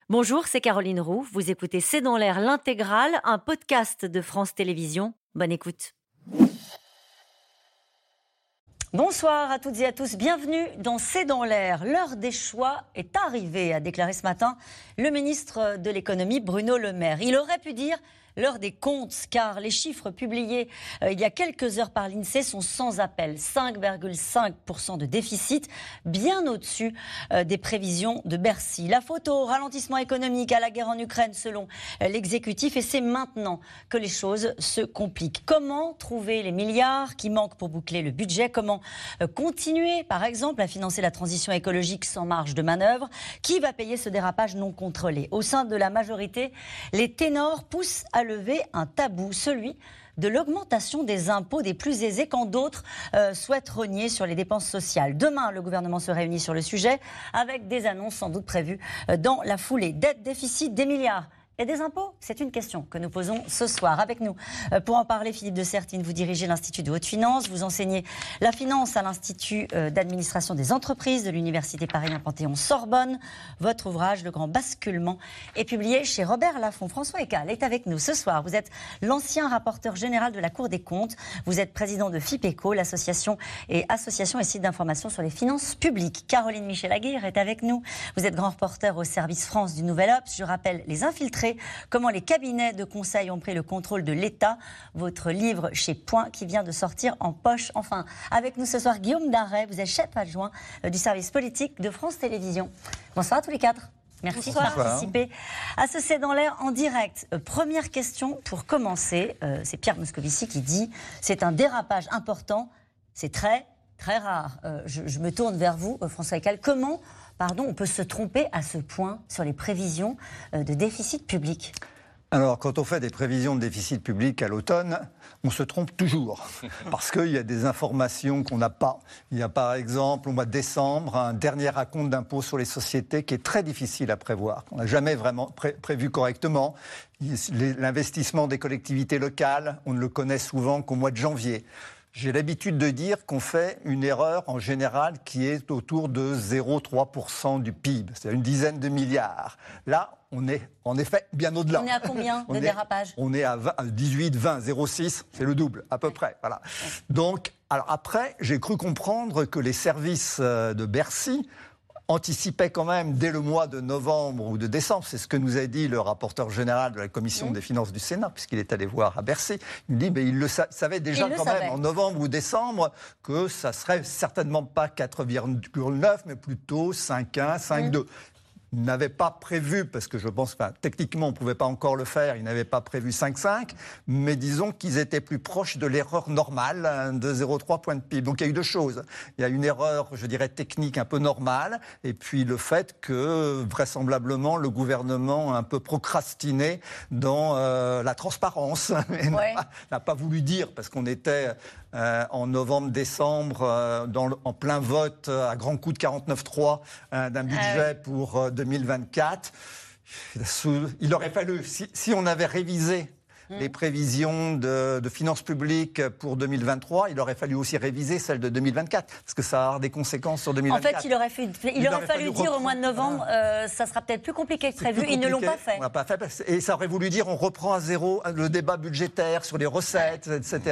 Bonjour, c'est Caroline Roux. Vous écoutez C'est dans l'air l'intégrale, un podcast de France Télévisions. Bonne écoute. Bonsoir à toutes et à tous. Bienvenue dans C'est dans l'air. L'heure des choix est arrivée, a déclaré ce matin le ministre de l'économie Bruno Le Maire. Il aurait pu dire l'heure des comptes, car les chiffres publiés il y a quelques heures par l'INSEE sont sans appel. 5,5% de déficit, bien au-dessus des prévisions de Bercy. La faute au ralentissement économique, à la guerre en Ukraine, selon l'exécutif, et c'est maintenant que les choses se compliquent. Comment trouver les milliards qui manquent pour boucler le budget ? Comment continuer, par exemple, à financer la transition écologique sans marge de manœuvre ? Qui va payer ce dérapage non contrôlé ? Au sein de la majorité, les ténors poussent à lever un tabou, celui de l'augmentation des impôts des plus aisés quand d'autres souhaitent rogner sur les dépenses sociales. Demain, le gouvernement se réunit sur le sujet avec des annonces sans doute prévues dans la foulée. Dette, déficit, des milliards et des impôts ? C'est une question que nous posons ce soir. Avec nous, pour en parler, Philippe de Sertine, vous dirigez l'Institut de haute finance, vous enseignez la finance à l'Institut d'administration des entreprises de l'Université Paris-Panthéon-Sorbonne. Votre ouvrage, Le Grand Basculement, est publié chez Robert Laffont. François Ekal est avec nous ce soir. Vous êtes l'ancien rapporteur général de la Cour des comptes. Vous êtes président de FIPECO, l'association et site d'information sur les finances publiques. Caroline Michel-Aguirre est avec nous. Vous êtes grand reporter au service France du Nouvel Obs. Je rappelle Les Infiltrés, comment les cabinets de conseil ont pris le contrôle de l'État. Votre livre chez Point qui vient de sortir en poche. Enfin, avec nous ce soir, Guillaume Darey, vous êtes chef adjoint du service politique de France Télévisions. Bonsoir à tous les quatre. Merci de participer à ce C'est dans l'air en direct. Première question pour commencer. C'est Pierre Moscovici qui dit « C'est un dérapage important, c'est très, très rare ». Je me tourne vers vous, François Ekal. Comment on peut se tromper à ce point sur les prévisions de déficit public ? Alors, quand on fait des prévisions de déficit public à l'automne, on se trompe toujours, parce qu'il y a des informations qu'on n'a pas. Il y a par exemple, au mois de décembre, un dernier acompte d'impôt sur les sociétés qui est très difficile à prévoir, qu'on n'a jamais vraiment prévu correctement. L'investissement des collectivités locales, on ne le connaît souvent qu'au mois de janvier. J'ai l'habitude de dire qu'on fait une erreur en général qui est autour de 0,3% du PIB, c'est une dizaine de milliards. Là, on est en effet bien au-delà. On est à combien de dérapage ? On est à 18, 20, 0,6, c'est le double à peu près. Voilà. Donc, alors après, j'ai cru comprendre que les services de Bercy anticipait quand même dès le mois de novembre ou de décembre, c'est ce que nous a dit le rapporteur général de la commission des finances du Sénat, puisqu'il est allé voir à Bercy. Il dit, mais il le savait déjà même en novembre ou décembre que ça serait certainement pas 4,9, mais plutôt 5,1, 5,2. Il n'avait pas prévu, parce que je pense que techniquement on ne pouvait pas encore le faire, il n'avait pas prévu 5,5, mais disons qu'ils étaient plus proches de l'erreur normale de 0,3 points de PIB. Donc il y a eu deux choses. Il y a une erreur, je dirais, technique un peu normale, et puis le fait que vraisemblablement le gouvernement a un peu procrastiné dans la transparence. Et n'a pas voulu dire, parce qu'on était en novembre-décembre en plein vote à grands coups de 49.3 d'un budget pour 2024. Il aurait fallu, si on avait révisé les prévisions de finances publiques pour 2023, il aurait fallu aussi réviser celles de 2024, parce que ça va avoir des conséquences sur 2024. En fait, il aurait fallu dire au mois de novembre, ça sera peut-être plus compliqué que prévu. Ils ne l'ont pas fait. On l'a pas fait, et ça aurait voulu dire on reprend à zéro le débat budgétaire sur les recettes, etc.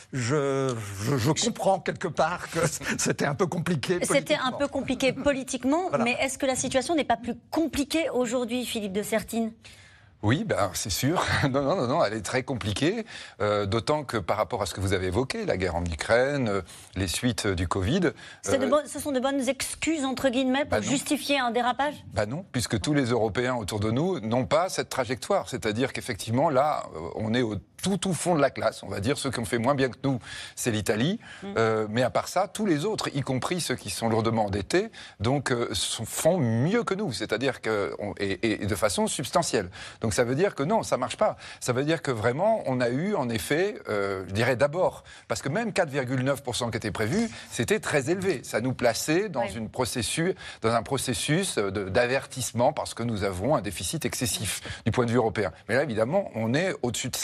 Je comprends quelque part que c'était un peu compliqué politiquement. C'était un peu compliqué politiquement, mais est-ce que la situation n'est pas plus compliquée aujourd'hui, Philippe de Sertine ? Oui, c'est sûr. Non, elle est très compliquée, d'autant que par rapport à ce que vous avez évoqué, la guerre en Ukraine, les suites du Covid... Ce sont de bonnes excuses, entre guillemets, pour justifier un dérapage ? Non, puisque tous les Européens autour de nous n'ont pas cette trajectoire. C'est-à-dire qu'effectivement, là, on est au tout fond de la classe, on va dire. Ceux qui ont fait moins bien que nous, c'est l'Italie. Mais à part ça, tous les autres, y compris ceux qui sont lourdement endettés, font mieux que nous, c'est-à-dire et de façon substantielle. Donc ça veut dire que non, ça marche pas. Ça veut dire que vraiment, on a eu en effet, je dirais d'abord, parce que même 4,9% qui était prévu, c'était très élevé. Ça nous plaçait dans un processus d'avertissement parce que nous avons un déficit excessif du point de vue européen. Mais là, évidemment, on est au-dessus de 5.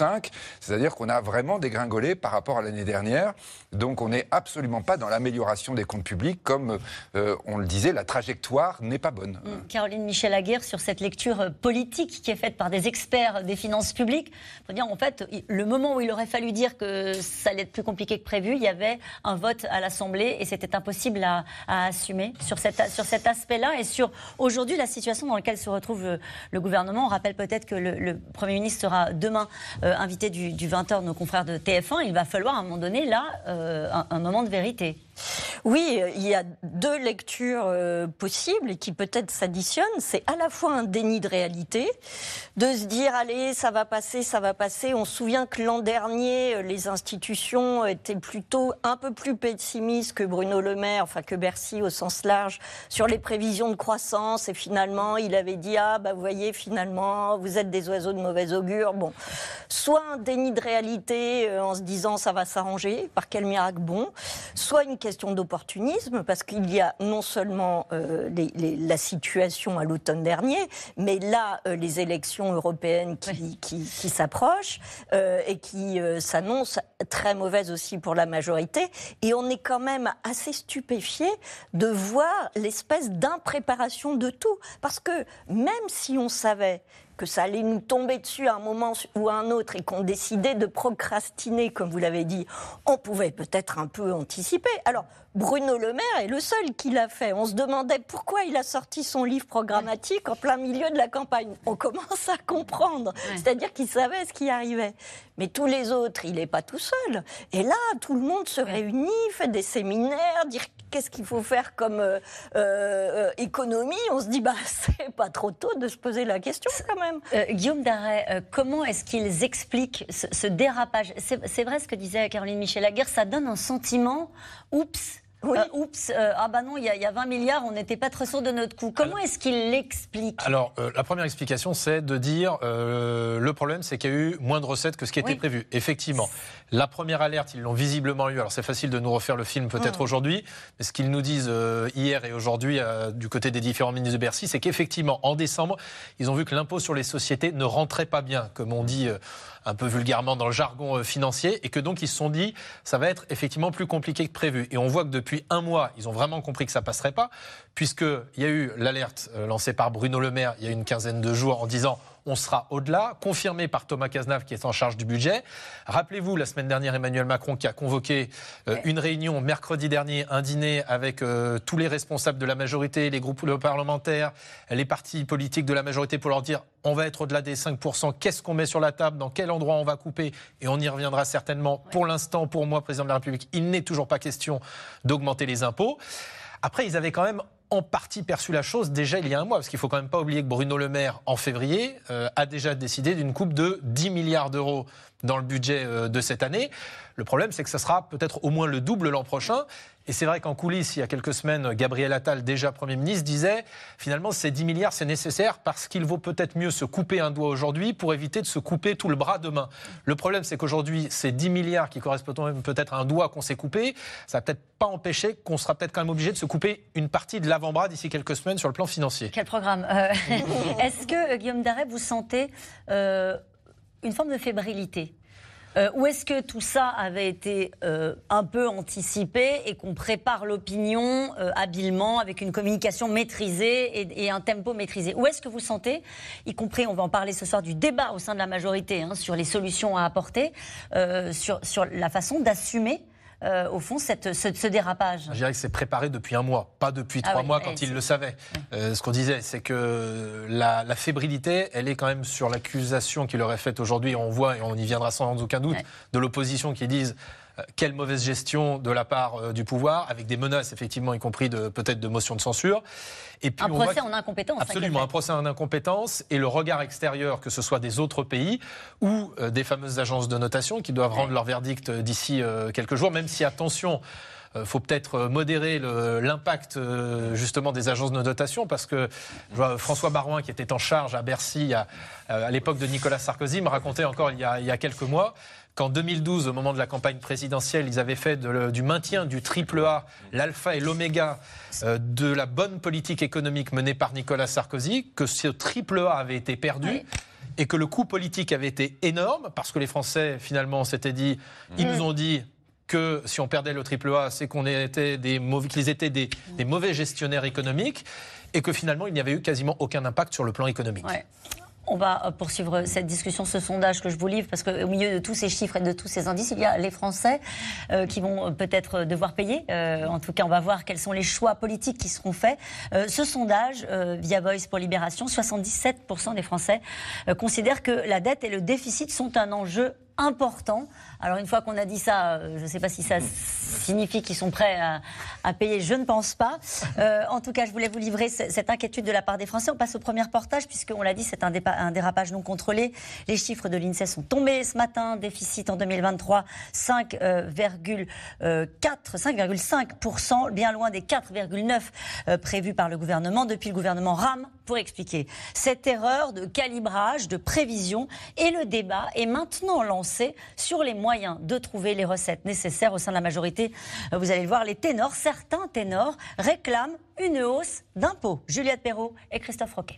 C'est-à-dire qu'on a vraiment dégringolé par rapport à l'année dernière. Donc on n'est absolument pas dans l'amélioration des comptes publics. Comme on le disait, la trajectoire n'est pas bonne. Caroline Michel-Aguerre, sur cette lecture politique qui est faite par des experts des finances publiques, il faut dire, en fait, le moment où il aurait fallu dire que ça allait être plus compliqué que prévu, il y avait un vote à l'Assemblée et c'était impossible à assumer sur cet aspect-là et sur aujourd'hui la situation dans laquelle se retrouve le gouvernement. On rappelle peut-être que le Premier ministre sera demain invité du 20h de nos confrères de TF1. Il va falloir à un moment donné, là, un moment de vérité. Oui, il y a deux lectures possibles et qui peut-être s'additionnent. C'est à la fois un déni de réalité, de se dire allez, ça va passer, ça va passer. On se souvient que l'an dernier, les institutions étaient plutôt un peu plus pessimistes que Bruno Le Maire, enfin que Bercy au sens large, sur les prévisions de croissance. Et finalement, il avait dit vous voyez, finalement, vous êtes des oiseaux de mauvais augure. Bon, soit un déni de réalité en se disant ça va s'arranger, par quel miracle bon, soit une question d'opportunisme, parce qu'il y a non seulement la situation à l'automne dernier, mais là, les élections européennes qui s'approchent et qui s'annoncent très mauvaises aussi pour la majorité. Et on est quand même assez stupéfié de voir l'espèce d'impréparation de tout. Parce que même si on savait que ça allait nous tomber dessus à un moment ou à un autre et qu'on décidait de procrastiner, comme vous l'avez dit, on pouvait peut-être un peu anticiper. Alors, Bruno Le Maire est le seul qui l'a fait. On se demandait pourquoi il a sorti son livre programmatique en plein milieu de la campagne. On commence à comprendre. C'est-à-dire qu'il savait ce qui arrivait. Mais tous les autres, il n'est pas tout seul. Et là, tout le monde se réunit, fait des séminaires, dire qu'est-ce qu'il faut faire comme économie. On se dit, c'est pas trop tôt de se poser la question quand même. Guillaume Darey, comment est-ce qu'ils expliquent ce dérapage ? C'est vrai ce que disait Caroline Michel-Aguerre, ça donne un sentiment, oups, non, il y a 20 milliards, on n'était pas très sûr de notre coup. Comment est-ce qu'il l'explique ? Alors, la première explication, c'est de dire le problème, c'est qu'il y a eu moins de recettes que ce qui était prévu. Effectivement, la première alerte, ils l'ont visiblement eu. Alors, c'est facile de nous refaire le film peut-être aujourd'hui, mais ce qu'ils nous disent hier et aujourd'hui du côté des différents ministres de Bercy, c'est qu'effectivement, en décembre, ils ont vu que l'impôt sur les sociétés ne rentrait pas bien, comme on dit un peu vulgairement dans le jargon financier, et que donc ils se sont dit ça va être effectivement plus compliqué que prévu. Et on voit que depuis un mois, ils ont vraiment compris que ça passerait pas, puisqu'il y a eu l'alerte lancée par Bruno Le Maire il y a une quinzaine de jours en disant on sera au-delà, confirmé par Thomas Cazenave qui est en charge du budget. Rappelez-vous, la semaine dernière, Emmanuel Macron qui a convoqué une réunion mercredi dernier, un dîner avec tous les responsables de la majorité, les groupes parlementaires, les partis politiques de la majorité pour leur dire on va être au-delà des 5%, qu'est-ce qu'on met sur la table, dans quel endroit on va couper, et on y reviendra certainement. Pour l'instant, pour moi, président de la République, il n'est toujours pas question d'augmenter les impôts. Après, ils avaient quand même en partie perçu la chose déjà il y a un mois, parce qu'il ne faut quand même pas oublier que Bruno Le Maire, en février, a déjà décidé d'une coupe de 10 milliards d'euros dans le budget de cette année. Le problème, c'est que ça sera peut-être au moins le double l'an prochain. Et c'est vrai qu'en coulisses, il y a quelques semaines, Gabriel Attal, déjà Premier ministre, disait finalement ces 10 milliards, c'est nécessaire parce qu'il vaut peut-être mieux se couper un doigt aujourd'hui pour éviter de se couper tout le bras demain. Le problème, c'est qu'aujourd'hui, ces 10 milliards qui correspondent peut-être à un doigt qu'on s'est coupé, ça va peut-être pas empêcher qu'on sera peut-être quand même obligé de se couper une partie de l'avant-bras d'ici quelques semaines sur le plan financier. Quel programme Est-ce que, Guillaume Darey, vous sentez une forme de fébrilité ? Ou est-ce que tout ça avait été un peu anticipé et qu'on prépare l'opinion habilement avec une communication maîtrisée et un tempo maîtrisé ? Ou est-ce que vous sentez, y compris, on va en parler ce soir, du débat au sein de la majorité sur les solutions à apporter, sur la façon d'assumer au fond, ce dérapage? Je dirais que c'est préparé depuis un mois, pas depuis 3 mois quand il le savait. Ce qu'on disait, c'est que la fébrilité, elle est quand même sur l'accusation qu'il aurait faite aujourd'hui. On voit, et on y viendra sans aucun doute, de l'opposition qui disent quelle mauvaise gestion de la part du pouvoir, avec des menaces, effectivement, y compris peut-être de motion de censure. Et puis, un procès en incompétence. Absolument, un procès en incompétence et le regard extérieur, que ce soit des autres pays ou des fameuses agences de notation qui doivent rendre leur verdict d'ici quelques jours, même si, attention, faut peut-être modérer l'impact justement des agences de notation, parce que je vois François Baroin, qui était en charge à Bercy à l'époque de Nicolas Sarkozy, me racontait encore il y a quelques mois qu'en 2012, au moment de la campagne présidentielle, ils avaient fait du maintien du triple A, l'alpha et l'oméga de la bonne politique économique menée par Nicolas Sarkozy, que ce triple A avait été perdu. et que le coût politique avait été énorme, parce que les Français, finalement, s'étaient dit, ils nous ont dit que si on perdait le AAA, c'est qu'ils étaient des mauvais gestionnaires économiques, et que finalement, il n'y avait eu quasiment aucun impact sur le plan économique. Ouais. On va poursuivre cette discussion, ce sondage que je vous livre, parce qu'au milieu de tous ces chiffres et de tous ces indices, il y a les Français qui vont peut-être devoir payer. En tout cas, on va voir quels sont les choix politiques qui seront faits. Ce sondage, via Voice pour Libération, 77% des Français considèrent que la dette et le déficit sont un enjeu important. Alors une fois qu'on a dit ça, je ne sais pas si ça signifie qu'ils sont prêts à payer, je ne pense pas. En tout cas, je voulais vous livrer cette inquiétude de la part des Français. On passe au premier reportage, puisqu'on l'a dit, c'est un dérapage non contrôlé. Les chiffres de l'INSEE sont tombés ce matin. Déficit en 2023, 5,5%, bien loin des 4,9% prévus par le gouvernement. Depuis, le gouvernement rame pour expliquer cette erreur de calibrage, de prévision. Et le débat est maintenant lancé sur les moyens de trouver les recettes nécessaires au sein de la majorité. Vous allez le voir, certains ténors réclament une hausse d'impôts. Juliette Perrault et Christophe Roquet.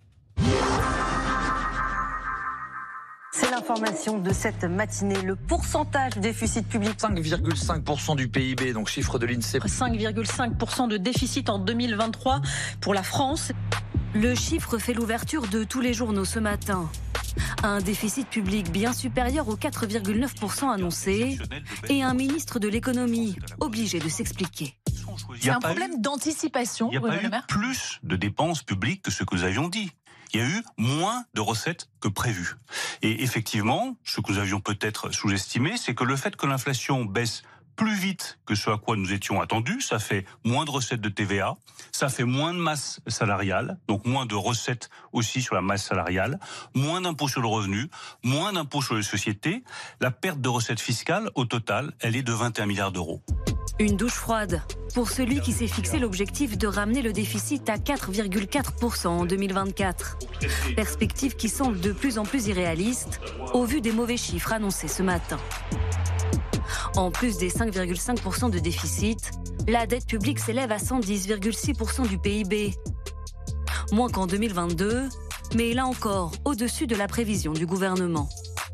C'est l'information de cette matinée. Le pourcentage du déficit public. 5,5% du PIB, donc chiffre de l'INSEE. 5,5% de déficit en 2023 pour la France. Le chiffre fait l'ouverture de tous les journaux ce matin. Un déficit public bien supérieur aux 4,9% annoncés et un ministre de l'économie obligé de s'expliquer. C'est un problème d'anticipation. Il n'y a pas eu plus de dépenses publiques que ce que nous avions dit. Il y a eu moins de recettes que prévu. Et effectivement, ce que nous avions peut-être sous-estimé, c'est que le fait que l'inflation baisse plus vite que ce à quoi nous étions attendus, ça fait moins de recettes de TVA, ça fait moins de masse salariale, donc moins de recettes aussi sur la masse salariale, moins d'impôts sur le revenu, moins d'impôts sur les sociétés. La perte de recettes fiscales, au total, elle est de 21 milliards d'euros. Une douche froide pour celui qui s'est fixé l'objectif de ramener le déficit à 4,4% en 2024. Perspective qui semble de plus en plus irréaliste au vu des mauvais chiffres annoncés ce matin. En plus des 5,5% de déficit, la dette publique s'élève à 110,6% du PIB. Moins qu'en 2022, mais là encore au-dessus de la prévision du gouvernement.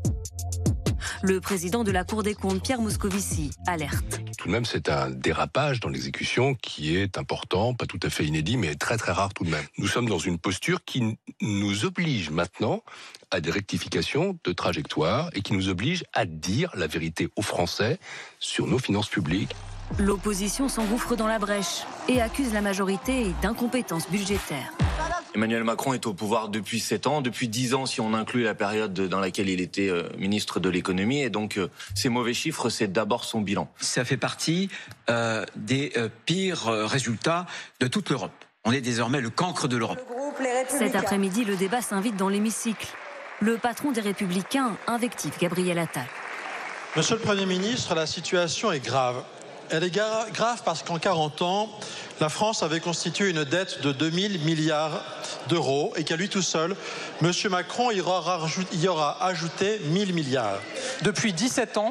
Le président de la Cour des comptes, Pierre Moscovici, alerte. Tout de même, c'est un dérapage dans l'exécution qui est important, pas tout à fait inédit, mais très très rare tout de même. Nous sommes dans une posture qui nous oblige maintenant à des rectifications de trajectoire et qui nous oblige à dire la vérité aux Français sur nos finances publiques. L'opposition s'engouffre dans la brèche et accuse la majorité d'incompétence budgétaire. Emmanuel Macron est au pouvoir depuis 7 ans, depuis 10 ans si on inclut la période dans laquelle il était ministre de l'économie. Et donc, ces mauvais chiffres, c'est d'abord son bilan. Ça fait partie des pires résultats de toute l'Europe. On est désormais le cancre de l'Europe. Cet après-midi, le débat s'invite dans l'hémicycle. Le patron des Républicains invective Gabriel Attal. Monsieur le Premier ministre, la situation est grave. Elle est grave parce qu'en 40 ans, la France avait constitué une dette de 2000 milliards d'euros et qu'à lui tout seul, M. Macron y aura ajouté 1000 milliards. Depuis 17 ans,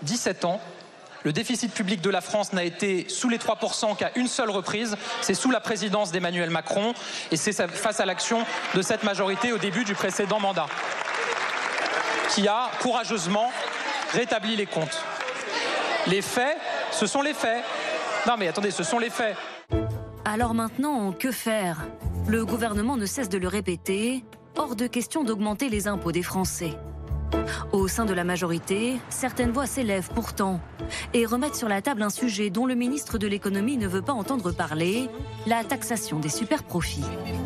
le déficit public de la France n'a été sous les 3% qu'à une seule reprise. C'est sous la présidence d'Emmanuel Macron et c'est face à l'action de cette majorité au début du précédent mandat qui a courageusement rétabli les comptes. Les faits, ce sont les faits. Non mais attendez, ce sont les faits. Alors maintenant, que faire ? Le gouvernement ne cesse de le répéter, hors de question d'augmenter les impôts des Français. Au sein de la majorité, certaines voix s'élèvent pourtant et remettent sur la table un sujet dont le ministre de l'économie ne veut pas entendre parler, la taxation des superprofits.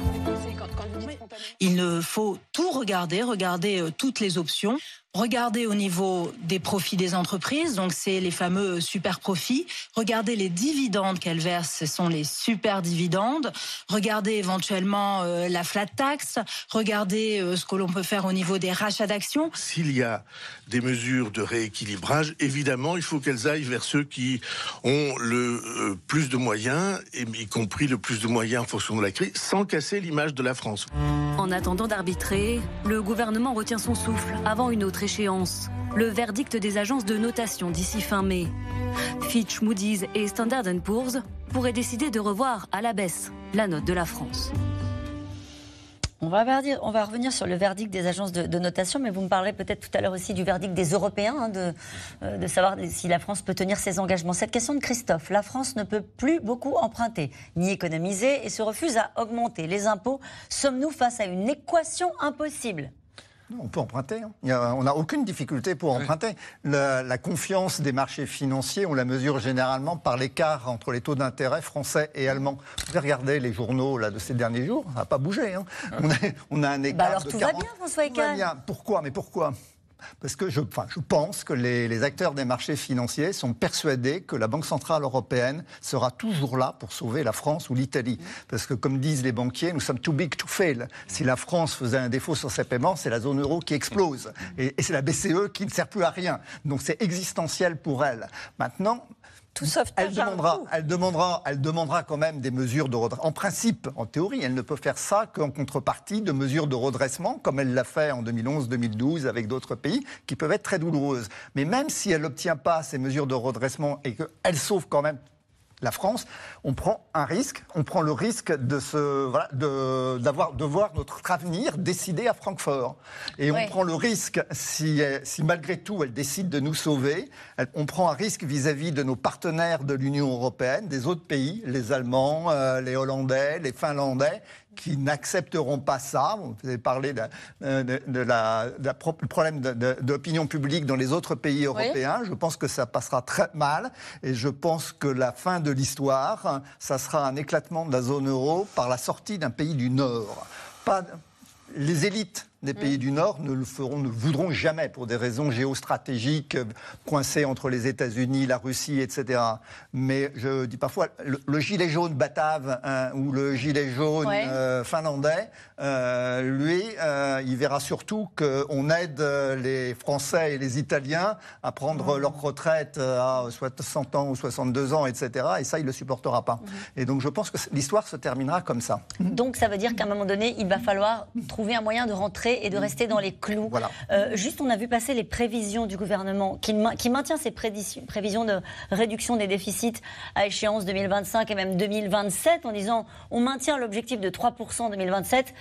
Il faut tout regarder toutes les options. Regarder au niveau des profits des entreprises, donc c'est les fameux super profits. Regardez les dividendes qu'elles versent, ce sont les super dividendes. Regardez éventuellement la flat tax. Regardez ce que l'on peut faire au niveau des rachats d'actions. S'il y a des mesures de rééquilibrage, évidemment, il faut qu'elles aillent vers ceux qui ont le plus de moyens, y compris le plus de moyens en fonction de la crise, sans casser l'image de la France. En attendant d'arbitrer, le gouvernement retient son souffle avant une autre échéance. Le verdict des agences de notation d'ici fin mai. Fitch, Moody's et Standard & Poor's pourraient décider de revoir à la baisse la note de la France. On va revenir sur le verdict des agences de notation, mais vous me parlerez peut-être tout à l'heure aussi du verdict des Européens, de savoir si la France peut tenir ses engagements. Cette question de Christophe, la France ne peut plus beaucoup emprunter, ni économiser, et se refuse à augmenter les impôts. Sommes-nous face à une équation impossible ? On peut emprunter. On n'a aucune difficulté pour emprunter. La confiance des marchés financiers, on la mesure généralement par l'écart entre les taux d'intérêt français et allemands. Vous pouvez regarder les journaux de ces derniers jours, ça n'a pas bougé. On a un écart alors de tout 40. va bien, François Heckel. Pourquoi ? Parce que je pense que les acteurs des marchés financiers sont persuadés que la Banque Centrale Européenne sera toujours là pour sauver la France ou l'Italie. Parce que, comme disent les banquiers, nous sommes too big to fail. Si la France faisait un défaut sur ses paiements, c'est la zone euro qui explose. Et c'est la BCE qui ne sert plus à rien. Donc c'est existentiel pour elle. Maintenant... Elle demandera quand même des mesures de redressement. En principe, en théorie, elle ne peut faire ça qu'en contrepartie de mesures de redressement, comme elle l'a fait en 2011-2012 avec d'autres pays, qui peuvent être très douloureuses. Mais même si elle n'obtient pas ces mesures de redressement et qu'elle sauve quand même la France, on prend un risque. On prend le risque de voir notre avenir décidé à Francfort. Et on prend le risque, si malgré tout elle décide de nous sauver, on prend un risque vis-à-vis de nos partenaires de l'Union européenne, des autres pays, les Allemands, les Hollandais, les Finlandais, qui n'accepteront pas ça. Vous avez parlé du problème d'opinion publique dans les autres pays européens. Oui. Je pense que ça passera très mal. Et je pense que la fin de l'histoire, ça sera un éclatement de la zone euro par la sortie d'un pays du Nord. Les élites des pays du Nord ne le voudront jamais pour des raisons géostratégiques, coincées entre les États-Unis, la Russie, etc. Mais je dis parfois, le gilet jaune batave ou le gilet jaune finlandais, lui, il verra surtout qu'on aide les Français et les Italiens à prendre leur retraite à 60 ans ou 62 ans, etc. Et ça, il ne le supportera pas. Et donc, je pense que l'histoire se terminera comme ça. Donc, ça veut dire qu'à un moment donné, il va falloir trouver un moyen de rentrer et de rester dans les clous. Voilà. Juste, on a vu passer les prévisions du gouvernement qui maintient ses prévisions de réduction des déficits à échéance 2025 et même 2027 en disant on maintient l'objectif de 3% en 2027.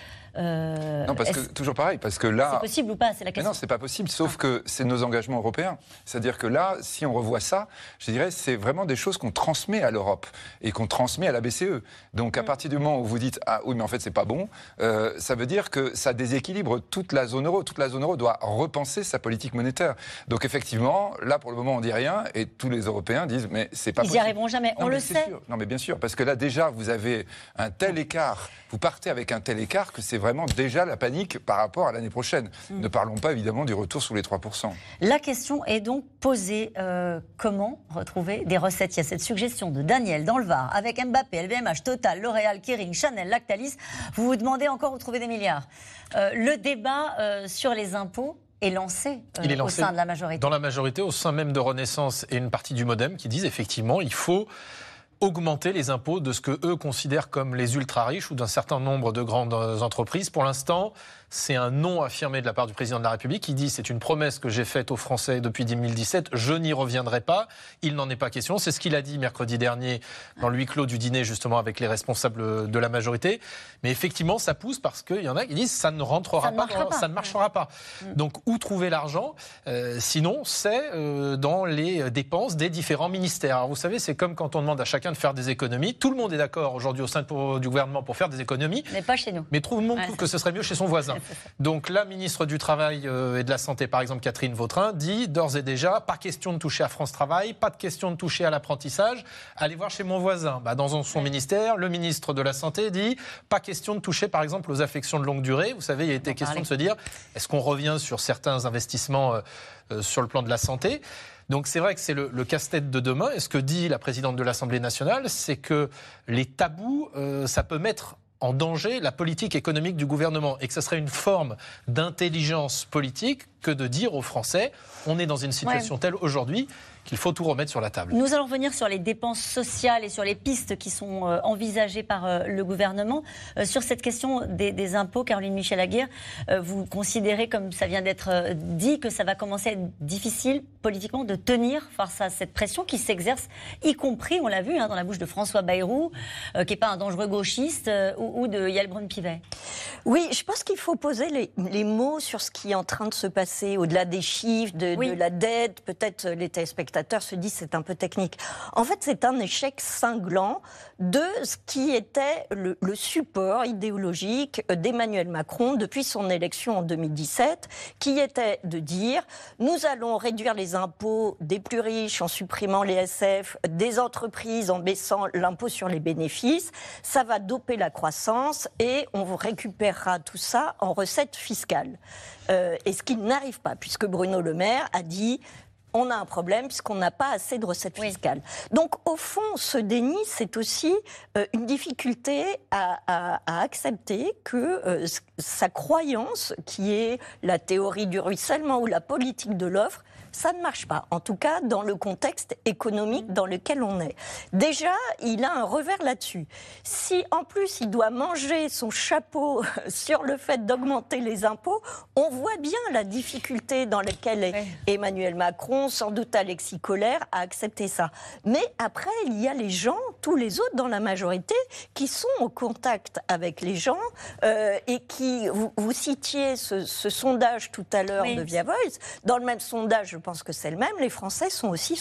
Non, parce que toujours pareil, parce que là... C'est possible ou pas, c'est la question. Mais non, c'est pas possible, sauf que c'est nos engagements européens. C'est-à-dire que là, si on revoit ça, je dirais, c'est vraiment des choses qu'on transmet à l'Europe et qu'on transmet à la BCE. Donc, à partir du moment où vous dites « Ah oui, mais en fait, c'est pas bon », ça veut dire que ça déséquilibre toute la zone euro. Toute la zone euro doit repenser sa politique monétaire. Donc, effectivement, là, pour le moment, on dit rien et tous les Européens disent « Mais c'est pas possible ». Ils n'y arriveront jamais, on le sait. Non, mais bien sûr, parce que là, déjà, vous avez un tel écart, vous partez avec un tel écart que c'est vraiment déjà la panique par rapport à l'année prochaine. Ne parlons pas évidemment du retour sous les 3%. La question est donc posée, comment retrouver des recettes? Il y a cette suggestion de Daniel dans le Var, avec Mbappé, LVMH, Total, L'Oréal, Kering, Chanel, Lactalis. Vous vous demandez encore où trouver des milliards. Le débat sur les impôts est lancé, au sein de la majorité. Dans la majorité, au sein même de Renaissance et une partie du Modem qui disent effectivement il faut augmenter les impôts de ce que eux considèrent comme les ultra-riches ou d'un certain nombre de grandes entreprises. Pour l'instant, c'est un non affirmé de la part du président de la République qui dit c'est une promesse que j'ai faite aux Français depuis 2017, je n'y reviendrai pas. Il n'en est pas question. C'est ce qu'il a dit mercredi dernier dans le huis clos du dîner justement avec les responsables de la majorité. Mais effectivement, ça pousse parce qu'il y en a qui disent ça ne rentrera pas, ça ne marchera pas. Donc où trouver l'argent? Sinon, c'est dans les dépenses des différents ministères. Alors vous savez, c'est comme quand on demande à chacun de faire des économies. Tout le monde est d'accord aujourd'hui au sein du gouvernement pour faire des économies. Mais pas chez nous. Mais tout le monde trouve que ce serait mieux chez son voisin. Donc la ministre du Travail et de la Santé, par exemple Catherine Vautrin, dit d'ores et déjà, pas question de toucher à France Travail, pas de question de toucher à l'apprentissage, allez voir chez mon voisin. Dans son ministère, le ministre de la Santé dit, pas question de toucher par exemple aux affections de longue durée. Vous savez, il a été question de se dire, est-ce qu'on revient sur certains investissements sur le plan de la santé ? Donc c'est vrai que c'est le casse-tête de demain. Et ce que dit la présidente de l'Assemblée nationale, c'est que les tabous, ça peut mettre en danger la politique économique du gouvernement et que ce serait une forme d'intelligence politique que de dire aux Français on est dans une situation telle aujourd'hui qu'il faut tout remettre sur la table. Nous allons revenir sur les dépenses sociales et sur les pistes qui sont envisagées par le gouvernement. Sur cette question des impôts, Caroline Michel-Aguirre, vous considérez, comme ça vient d'être dit, que ça va commencer à être difficile politiquement de tenir face à cette pression qui s'exerce, y compris, on l'a vu, dans la bouche de François Bayrou, qui n'est pas un dangereux gauchiste, ou de Yael Braun-Pivet. Oui, je pense qu'il faut poser les mots sur ce qui est en train de se passer, au-delà des chiffres, de la dette. Peut-être les téléspectateurs se disent c'est un peu technique. En fait, c'est un échec cinglant de ce qui était le support idéologique d'Emmanuel Macron depuis son élection en 2017, qui était de dire nous allons réduire les impôts des plus riches en supprimant les SF, des entreprises en baissant l'impôt sur les bénéfices. Ça va doper la croissance et on vous récupérera tout ça en recettes fiscales. Et ce qu'il n'arrive pas, puisque Bruno Le Maire a dit on a un problème puisqu'on n'a pas assez de recettes fiscales. Donc, au fond, ce déni, c'est aussi une difficulté à accepter que sa croyance, qui est la théorie du ruissellement ou la politique de l'offre, ça ne marche pas, en tout cas dans le contexte économique dans lequel on est. Déjà, il a un revers là-dessus. Si en plus il doit manger son chapeau sur le fait d'augmenter les impôts, on voit bien la difficulté dans laquelle est Emmanuel Macron, sans doute Alexis Collère, à accepter ça. Mais après, il y a les gens, tous les autres dans la majorité, qui sont au contact avec les gens et qui, vous citiez ce sondage tout à l'heure de Via Voice, dans le même sondage, je pense que c'est le même, les Français sont aussi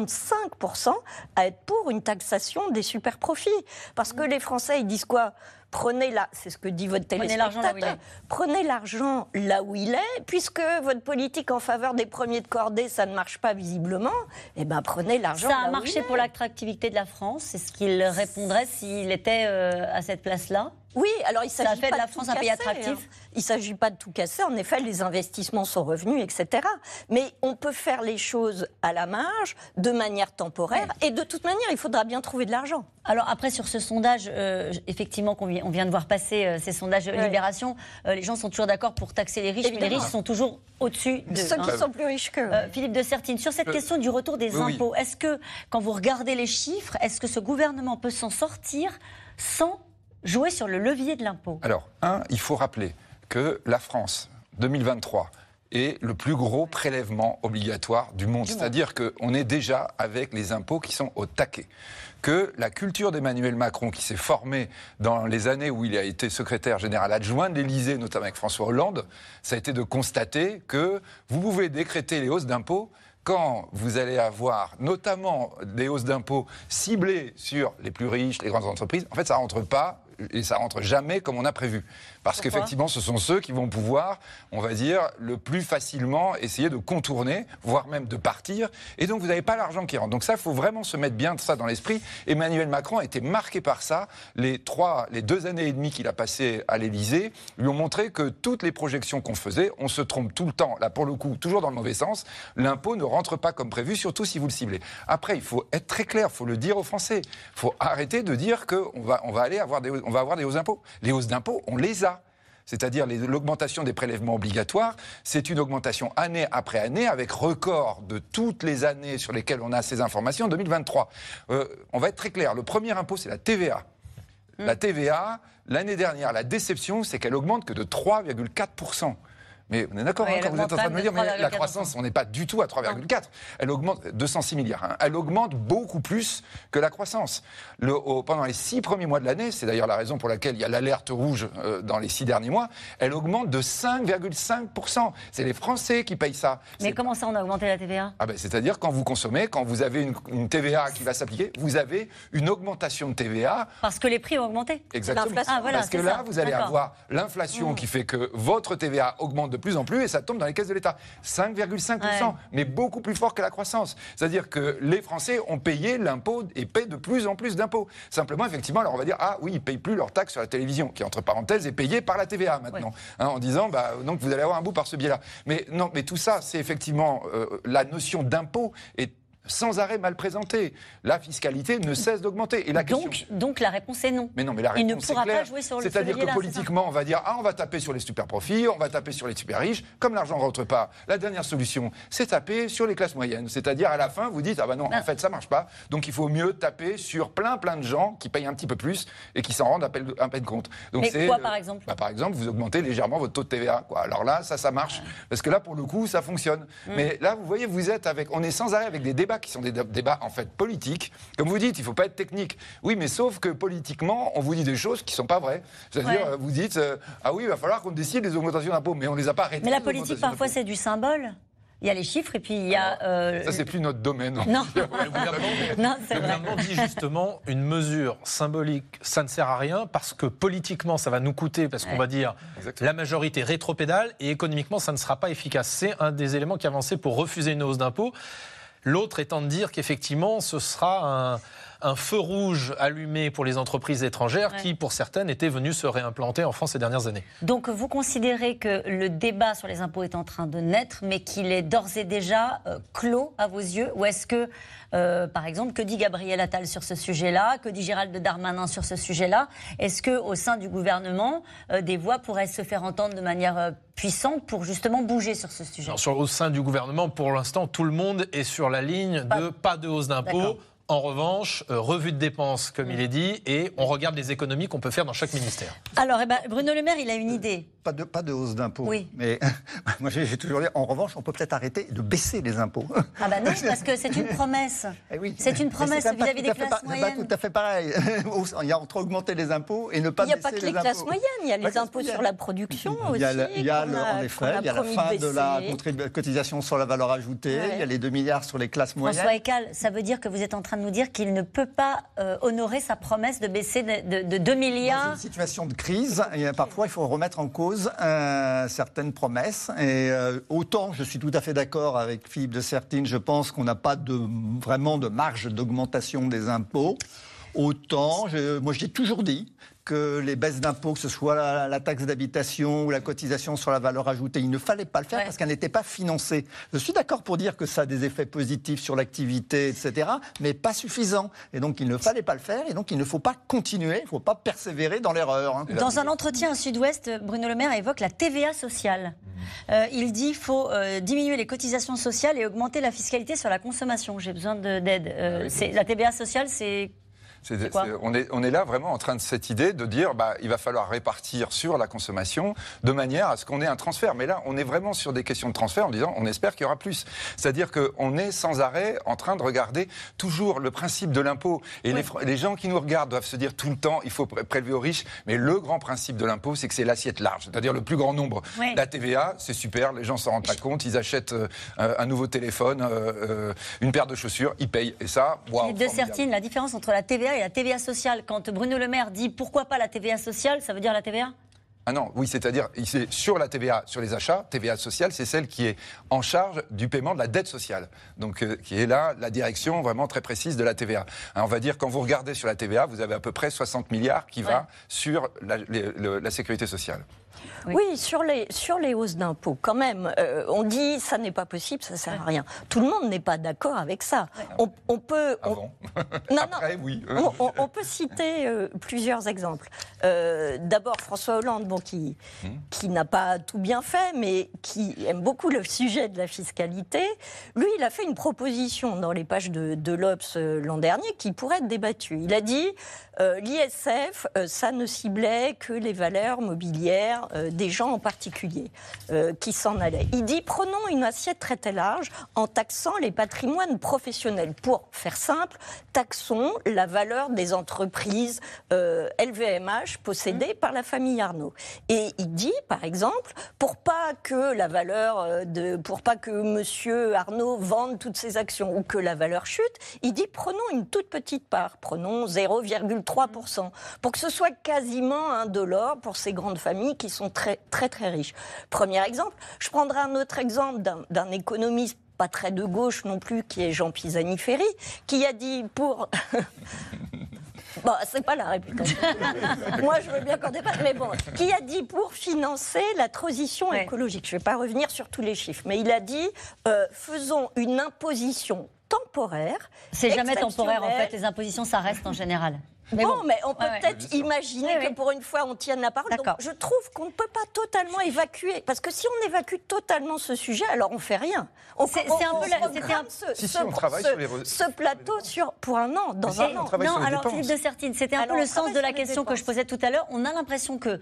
65% à être pour une taxation des super-profits. Parce que les Français, ils disent quoi ? C'est ce que dit votre téléspectateur, prenez l'argent là où il est, puisque votre politique en faveur des premiers de cordée, ça ne marche pas visiblement, eh ben prenez l'argent là où il est. Ça a marché pour l'attractivité de la France, c'est ce qu'il répondrait s'il était à cette place-là ? Oui, alors il s'agit pas de la France un pays attractif. Il ne s'agit pas de tout casser. En effet, les investissements sont revenus, etc. Mais on peut faire les choses à la marge, de manière temporaire. Et de toute manière, il faudra bien trouver de l'argent. Alors après, sur ce sondage, effectivement, on vient de voir passer ces sondages Libération, les gens sont toujours d'accord pour taxer les riches, mais les riches sont toujours au-dessus de ceux qui sont plus riches qu'eux. Philippe de Sertine, sur cette question du retour des impôts, est-ce que, quand vous regardez les chiffres, est-ce que ce gouvernement peut s'en sortir sans jouer sur le levier de l'impôt? Alors, il faut rappeler que la France, 2023, est le plus gros prélèvement obligatoire du monde. C'est-à-dire qu'on est déjà avec les impôts qui sont au taquet. Que la culture d'Emmanuel Macron, qui s'est formée dans les années où il a été secrétaire général adjoint de l'Élysée, notamment avec François Hollande, ça a été de constater que vous pouvez décréter les hausses d'impôts quand vous allez avoir notamment des hausses d'impôts ciblées sur les plus riches, les grandes entreprises. En fait, ça ne rentre pas et ça ne rentre jamais comme on a prévu. Parce qu'effectivement, ce sont ceux qui vont pouvoir, on va dire, le plus facilement essayer de contourner, voire même de partir. Et donc, vous n'avez pas l'argent qui rentre. Donc ça, il faut vraiment se mettre bien ça dans l'esprit. Emmanuel Macron a été marqué par ça. Les 2 années et demie qu'il a passées à l'Élysée lui ont montré que toutes les projections qu'on faisait, on se trompe tout le temps. Là, pour le coup, toujours dans le mauvais sens. L'impôt ne rentre pas comme prévu, surtout si vous le ciblez. Après, il faut être très clair, il faut le dire aux Français. Il faut arrêter de dire qu'on va avoir des hausses d'impôts. Les hausses d'impôts, on les a. C'est-à-dire l'augmentation des prélèvements obligatoires, c'est une augmentation année après année, avec record de toutes les années sur lesquelles on a ces informations en 2023. On va être très clair, le premier impôt, c'est la TVA. La TVA, l'année dernière, la déception, c'est qu'elle augmente que de 3,4%. Mais on est d'accord, quand vous êtes en train de me dire, mais la croissance, on n'est pas du tout à 3,4. Elle augmente 206 milliards. Elle augmente beaucoup plus que la croissance. Pendant les 6 premiers mois de l'année, c'est d'ailleurs la raison pour laquelle il y a l'alerte rouge dans les 6 derniers mois, elle augmente de 5,5%. C'est les Français qui payent ça. Mais comment ça, on a augmenté la TVA ? C'est-à-dire, quand vous consommez, quand vous avez une TVA qui va s'appliquer, vous avez une augmentation de TVA. Parce que les prix ont augmenté. Exactement. Parce que là, vous allez avoir l'inflation qui fait que votre TVA augmente de plus en plus et ça tombe dans les caisses de l'État. 5,5%, mais beaucoup plus fort que la croissance. C'est-à-dire que les Français ont payé l'impôt et paient de plus en plus d'impôts. Simplement, effectivement, alors on va dire, ah oui, ils ne payent plus leur taxe sur la télévision, qui entre parenthèses est payée par la TVA maintenant, en disant, donc vous allez avoir un bout par ce biais-là. Mais non, mais tout ça, c'est effectivement, la notion d'impôt est sans arrêt mal présenté. La fiscalité ne cesse d'augmenter. Et la donc la réponse est non. Mais non, mais la réponse il ne pourra pas jouer sur le levier-là. C'est-à-dire que politiquement, on va dire, on va taper sur les super profits, on va taper sur les super riches. Comme l'argent ne rentre pas, la dernière solution, c'est taper sur les classes moyennes. C'est-à-dire, à la fin, vous dites, en fait, ça ne marche pas. Donc il faut mieux taper sur plein de gens qui payent un petit peu plus et qui s'en rendent à peine compte. Donc, mais quoi, par exemple Par exemple, vous augmentez légèrement votre taux de TVA. Alors là, ça marche. Parce que là, pour le coup, ça fonctionne. Mais là, vous voyez, on est sans arrêt avec des débats débats qui sont des débats en fait politiques. Comme vous dites, il ne faut pas être technique. Oui, mais sauf que politiquement, on vous dit des choses qui ne sont pas vraies. C'est-à-dire, vous dites, ah oui, il va falloir qu'on décide les augmentations d'impôts, mais on ne les a pas arrêtées. Mais la politique, parfois, c'est du symbole. Il y a les chiffres et puis il y a... Ça, c'est plus notre domaine. Non. Le gouvernement dit justement une mesure symbolique, ça ne sert à rien parce que politiquement, ça va nous coûter parce qu'on va dire la majorité rétropédale et économiquement, ça ne sera pas efficace. C'est un des éléments qui avançait pour refuser une hausse d'impôts. L'autre étant de dire qu'effectivement, ce sera un feu rouge allumé pour les entreprises étrangères qui, pour certaines, étaient venues se réimplanter en France ces dernières années. Donc, vous considérez que le débat sur les impôts est en train de naître, mais qu'il est d'ores et déjà clos à vos yeux? Ou est-ce que, par exemple, que dit Gabriel Attal sur ce sujet-là? Que dit Gérald Darmanin sur ce sujet-là? Est-ce qu'au sein du gouvernement, des voix pourraient se faire entendre de manière puissante pour justement bouger sur ce sujet? Au sein du gouvernement, pour l'instant, tout le monde est sur la ligne de pas de hausse d'impôts. En revanche, revue de dépenses, comme il est dit, et on regarde les économies qu'on peut faire dans chaque ministère. Alors, Bruno Le Maire, il a une idée. Pas de hausse d'impôts. Oui. Mais moi, j'ai toujours dit, en revanche, on peut peut-être arrêter de baisser les impôts. Ah bah non, parce que c'est une promesse. Oui. C'est une promesse vis-à-vis des classes moyennes. C'est pas tout à fait pareil. Il y a entre augmenter les impôts et ne pas baisser les impôts. Il n'y a pas que les classes moyennes, il y a les impôts sur la production aussi. Il y a en effet, il y a la fin de la cotisation sur la valeur ajoutée, il y a les 2 milliards sur les classes moyennes. François Ekal, ça veut dire que vous êtes en train de nous dire qu'il ne peut pas honorer sa promesse de baisser de 2 milliards. Dans une situation de crise, parfois il faut remettre en cause certaines promesses. Et autant je suis tout à fait d'accord avec Philippe de Sertine, je pense qu'on n'a pas vraiment de marge d'augmentation des impôts. Autant, moi j'ai toujours dit que les baisses d'impôts, que ce soit la taxe d'habitation ou la cotisation sur la valeur ajoutée, il ne fallait pas le faire parce qu'elle n'était pas financée. Je suis d'accord pour dire que ça a des effets positifs sur l'activité, etc., mais pas suffisants. Et donc il ne fallait pas le faire, et donc il ne faut pas continuer, il ne faut pas persévérer dans l'erreur. Hein. Dans un entretien à Sud-Ouest, Bruno Le Maire évoque la TVA sociale. Il dit qu'il faut diminuer les cotisations sociales et augmenter la fiscalité sur la consommation. J'ai besoin d'aide. La TVA sociale, c'est... On est là vraiment en train de cette idée de dire il va falloir répartir sur la consommation de manière à ce qu'on ait un transfert. Mais là, on est vraiment sur des questions de transfert en disant on espère qu'il y aura plus. C'est-à-dire qu'on est sans arrêt en train de regarder toujours le principe de l'impôt. Et les gens qui nous regardent doivent se dire tout le temps il faut prélever aux riches. Mais le grand principe de l'impôt, c'est que c'est l'assiette large. C'est-à-dire le plus grand nombre. La TVA, c'est super, les gens s'en rendent pas compte. Ils achètent un nouveau téléphone, une paire de chaussures, ils payent. Et ça, waouh. De Sertine, la différence entre la TVA et la TVA sociale. Quand Bruno Le Maire dit pourquoi pas la TVA sociale, ça veut dire la TVA ? Ah non, oui, c'est-à-dire sur la TVA, sur les achats, TVA sociale, c'est celle qui est en charge du paiement de la dette sociale. Donc, qui est là, la direction vraiment très précise de la TVA. On va dire, quand vous regardez sur la TVA, vous avez à peu près 60 milliards qui va sur la sécurité sociale. Oui, sur les hausses d'impôts, quand même, on dit ça n'est pas possible, ça ne sert à rien. Tout le monde n'est pas d'accord avec ça. On peut... Après, oui. On peut citer plusieurs exemples. D'abord, François Hollande, qui n'a pas tout bien fait, mais qui aime beaucoup le sujet de la fiscalité. Lui, il a fait une proposition dans les pages de l'Obs l'an dernier qui pourrait être débattue. Il a dit l'ISF, ça ne ciblait que les valeurs mobilières des gens en particulier qui s'en allaient. Il dit prenons une assiette très très large en taxant les patrimoines professionnels. Pour faire simple, taxons la valeur des entreprises LVMH possédées par la famille Arnault. Et il dit par exemple pour pas que la valeur pour pas que monsieur Arnault vende toutes ses actions ou que la valeur chute, il dit prenons une toute petite part, prenons 0,3% pour que ce soit quasiment $1 pour ces grandes familles qui sont très très très riches. Premier exemple. Je prendrai un autre exemple d'un économiste pas très de gauche non plus, qui est Jean Pisani-Ferry, qui a dit pour... Bon, c'est pas la réputation. Moi, je veux bien qu'on dépasse, mais bon, qui a dit pour financer la transition écologique. Je ne vais pas revenir sur tous les chiffres, mais il a dit faisons une imposition temporaire. C'est jamais temporaire, en fait. Les impositions, ça reste en général. Mais on peut peut-être imaginer que pour une fois on tienne la parole. Donc je trouve qu'on ne peut pas totalement évacuer, parce que si on évacue totalement ce sujet, alors on fait rien. C'est un peu ce plateau pour un an, dans un an. Non, alors Philippe de Sertine, c'était un peu le sens de la question que je posais tout à l'heure. On a l'impression que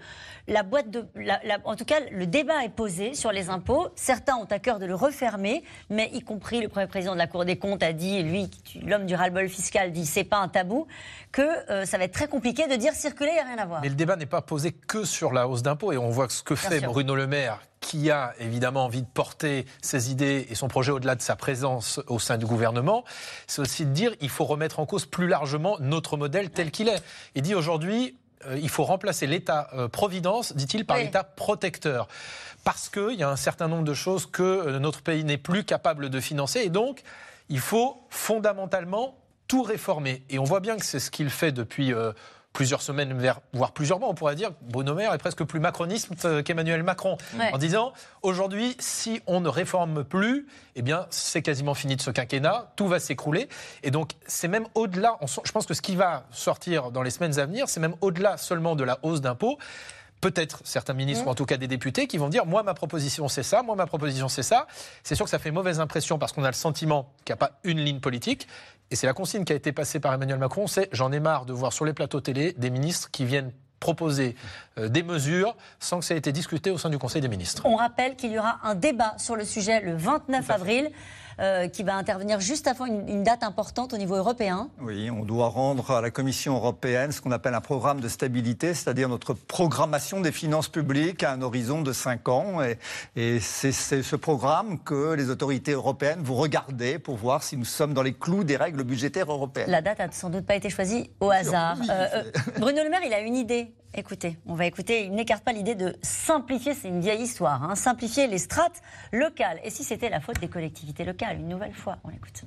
en tout cas, le débat est posé sur les impôts. Certains ont à cœur de le refermer, mais y compris le Premier président de la Cour des comptes a dit, lui, l'homme du ras-le-bol fiscal, dit c'est pas un tabou, que ça va être très compliqué de dire circuler, il n'y a rien à voir. Mais le débat n'est pas posé que sur la hausse d'impôts, et on voit ce que fait Bruno Le Maire, qui a évidemment envie de porter ses idées et son projet au-delà de sa présence au sein du gouvernement. C'est aussi de dire qu'il faut remettre en cause plus largement notre modèle tel qu'il est. Il dit aujourd'hui, il faut remplacer l'État-providence, dit-il, par l'État protecteur. Parce qu'il y a un certain nombre de choses que notre pays n'est plus capable de financer, et donc il faut fondamentalement tout réformer. Et on voit bien que c'est ce qu'il fait depuis plusieurs semaines, voire plusieurs mois. On pourrait dire que Bruno Le Maire est presque plus macroniste qu'Emmanuel Macron. En disant, aujourd'hui, si on ne réforme plus, eh bien, c'est quasiment fini de ce quinquennat, tout va s'écrouler. Et donc, c'est même au-delà, je pense que ce qui va sortir dans les semaines à venir, c'est même au-delà seulement de la hausse d'impôts. Peut-être certains ministres, ou en tout cas des députés, qui vont dire « moi, ma proposition, c'est ça, moi, ma proposition, c'est ça ». C'est sûr que ça fait mauvaise impression parce qu'on a le sentiment qu'il n'y a pas une ligne politique. Et c'est la consigne qui a été passée par Emmanuel Macron, c'est « j'en ai marre de voir sur les plateaux télé des ministres qui viennent proposer des mesures sans que ça ait été discuté au sein du Conseil des ministres ». On rappelle qu'il y aura un débat sur le sujet le 29 avril. Qui va intervenir juste avant une date importante au niveau européen. Oui, on doit rendre à la Commission européenne ce qu'on appelle un programme de stabilité, c'est-à-dire notre programmation des finances publiques à un horizon de 5 ans. Et c'est ce programme que les autorités européennes vont regarder pour voir si nous sommes dans les clous des règles budgétaires européennes. La date n'a sans doute pas été choisie au hasard. Bruno Le Maire, il a une idée. Écoutez, on va écouter, il n'écarte pas l'idée de simplifier, c'est une vieille histoire, simplifier les strates locales. Et si c'était la faute des collectivités locales, une nouvelle fois, on l'écoute.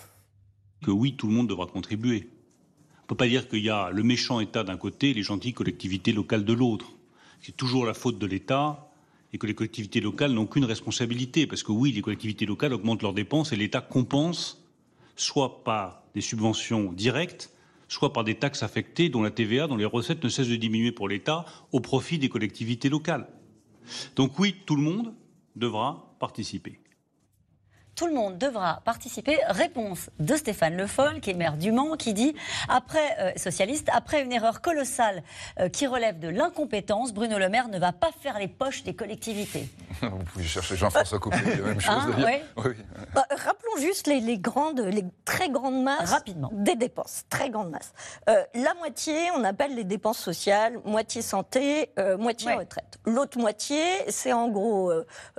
Que oui, tout le monde devra contribuer. On ne peut pas dire qu'il y a le méchant État d'un côté et les gentilles collectivités locales de l'autre. C'est toujours la faute de l'État et que les collectivités locales n'ont qu'une responsabilité. Parce que oui, les collectivités locales augmentent leurs dépenses et l'État compense, soit par des subventions directes, soit par des taxes affectées dont la TVA, dont les recettes ne cessent de diminuer pour l'État au profit des collectivités locales. Donc oui, tout le monde devra participer. Tout le monde devra participer. Réponse de Stéphane Le Foll, qui est maire du Mans, qui dit, socialiste, après une erreur colossale qui relève de l'incompétence, Bruno Le Maire ne va pas faire les poches des collectivités. Vous pouvez chercher Jean-François Copé, la même chose. Oui. Rappelons juste les très grandes masses des dépenses. Très grandes masses. La moitié, on appelle les dépenses sociales, moitié santé, moitié retraite. L'autre moitié, c'est en gros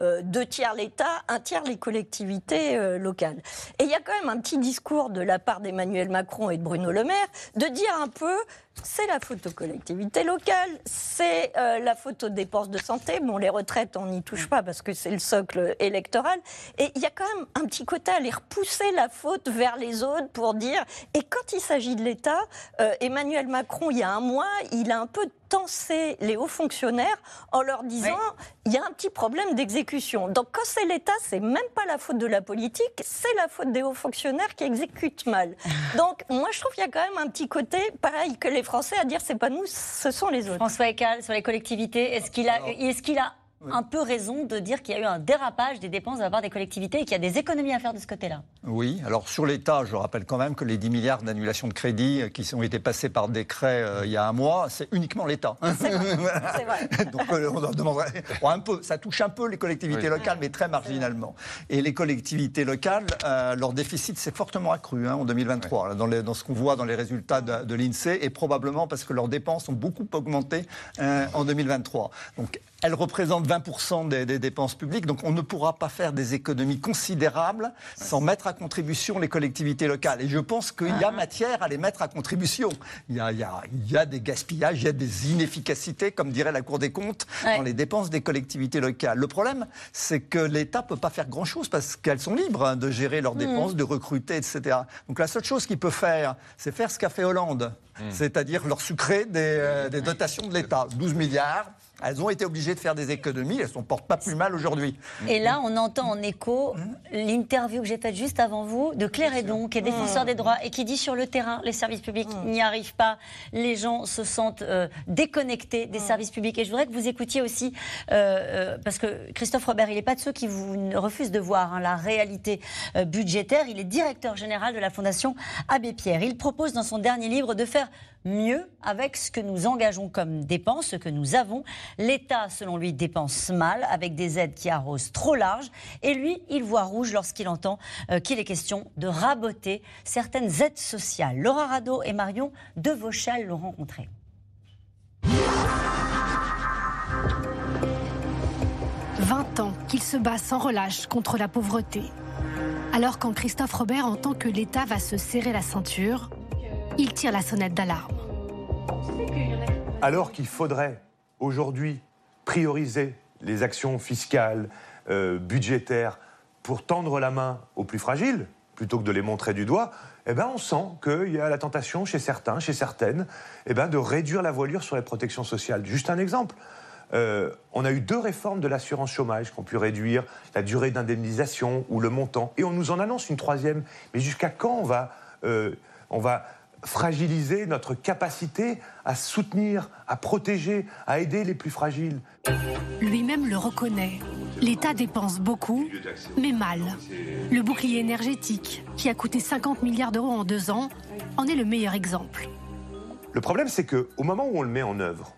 2 tiers l'État, 1 tiers les collectivités locales. Et il y a quand même un petit discours de la part d'Emmanuel Macron et de Bruno Le Maire de dire un peu c'est la faute aux collectivités locales, c'est la faute aux dépenses de santé. Bon, les retraites, on n'y touche pas parce que c'est le socle électoral. Et il y a quand même un petit côté à aller repousser la faute vers les autres pour dire... Et quand il s'agit de l'État, Emmanuel Macron, il y a un mois, il a un peu tensé les hauts fonctionnaires en leur disant il y a un petit problème d'exécution. Donc quand c'est l'État, c'est même pas la faute de la politique, c'est la faute des hauts fonctionnaires qui exécutent mal. Donc moi je trouve qu'il y a quand même un petit côté pareil que les Français à dire c'est pas nous, ce sont les autres. François Eckhall, sur les collectivités, est-ce qu'il a un peu raison de dire qu'il y a eu un dérapage des dépenses de la part des collectivités et qu'il y a des économies à faire de ce côté-là? Oui, alors sur l'État, je rappelle quand même que les 10 milliards d'annulation de crédit qui ont été passés par décret il y a un mois, c'est uniquement l'État. C'est vrai. Donc on leur demanderait un peu, ça touche un peu les collectivités locales, mais très marginalement. Et les collectivités locales, leur déficit s'est fortement accru en 2023, dans ce qu'on voit dans les résultats de l'INSEE, et probablement parce que leurs dépenses ont beaucoup augmenté en 2023. Donc elles représentent 20% des dépenses publiques, donc on ne pourra pas faire des économies considérables sans mettre à contribution les collectivités locales. Et je pense qu'il y a matière à les mettre à contribution. Il y a des gaspillages, il y a des inefficacités, comme dirait la Cour des comptes, dans les dépenses des collectivités locales. Le problème, c'est que l'État ne peut pas faire grand-chose parce qu'elles sont libres de gérer leurs dépenses, de recruter, etc. Donc la seule chose qu'il peut faire, c'est faire ce qu'a fait Hollande, c'est-à-dire leur sucrer des dotations de l'État. 12 milliards. Elles ont été obligées de faire des économies, elles ne s'en portent pas plus mal aujourd'hui. Et là, on entend en écho l'interview que j'ai faite juste avant vous de Claire Hédon, qui est défenseur des droits et qui dit sur le terrain, les services publics n'y arrivent pas, les gens se sentent déconnectés des services publics. Et je voudrais que vous écoutiez aussi, parce que Christophe Robert, il n'est pas de ceux qui vous refusent de voir la réalité budgétaire. Il est directeur général de la Fondation Abbé Pierre. Il propose dans son dernier livre de faire mieux avec ce que nous engageons comme dépenses, ce que nous avons. L'État, selon lui, dépense mal, avec des aides qui arrosent trop large. Et lui, il voit rouge lorsqu'il entend qu'il est question de raboter certaines aides sociales. Laura Rado et Marion de Vauchal l'ont rencontré. 20 ans qu'il se bat sans relâche contre la pauvreté. Alors quand Christophe Robert entend que l'État va se serrer la ceinture, il tire la sonnette d'alarme. Alors qu'il faudrait aujourd'hui prioriser les actions fiscales, budgétaires, pour tendre la main aux plus fragiles, plutôt que de les montrer du doigt, eh ben on sent qu'il y a la tentation chez certains, chez certaines, eh ben de réduire la voilure sur les protections sociales. Juste un exemple. On a eu 2 réformes de l'assurance chômage qui ont pu réduire la durée d'indemnisation ou le montant. Et on nous en annonce une 3e. Mais jusqu'à quand on va fragiliser notre capacité à soutenir, à protéger, à aider les plus fragiles? Lui-même le reconnaît. L'État dépense beaucoup, mais mal. Le bouclier énergétique, qui a coûté 50 milliards d'euros en 2 ans, en est le meilleur exemple. Le problème, c'est qu'au moment où on le met en œuvre,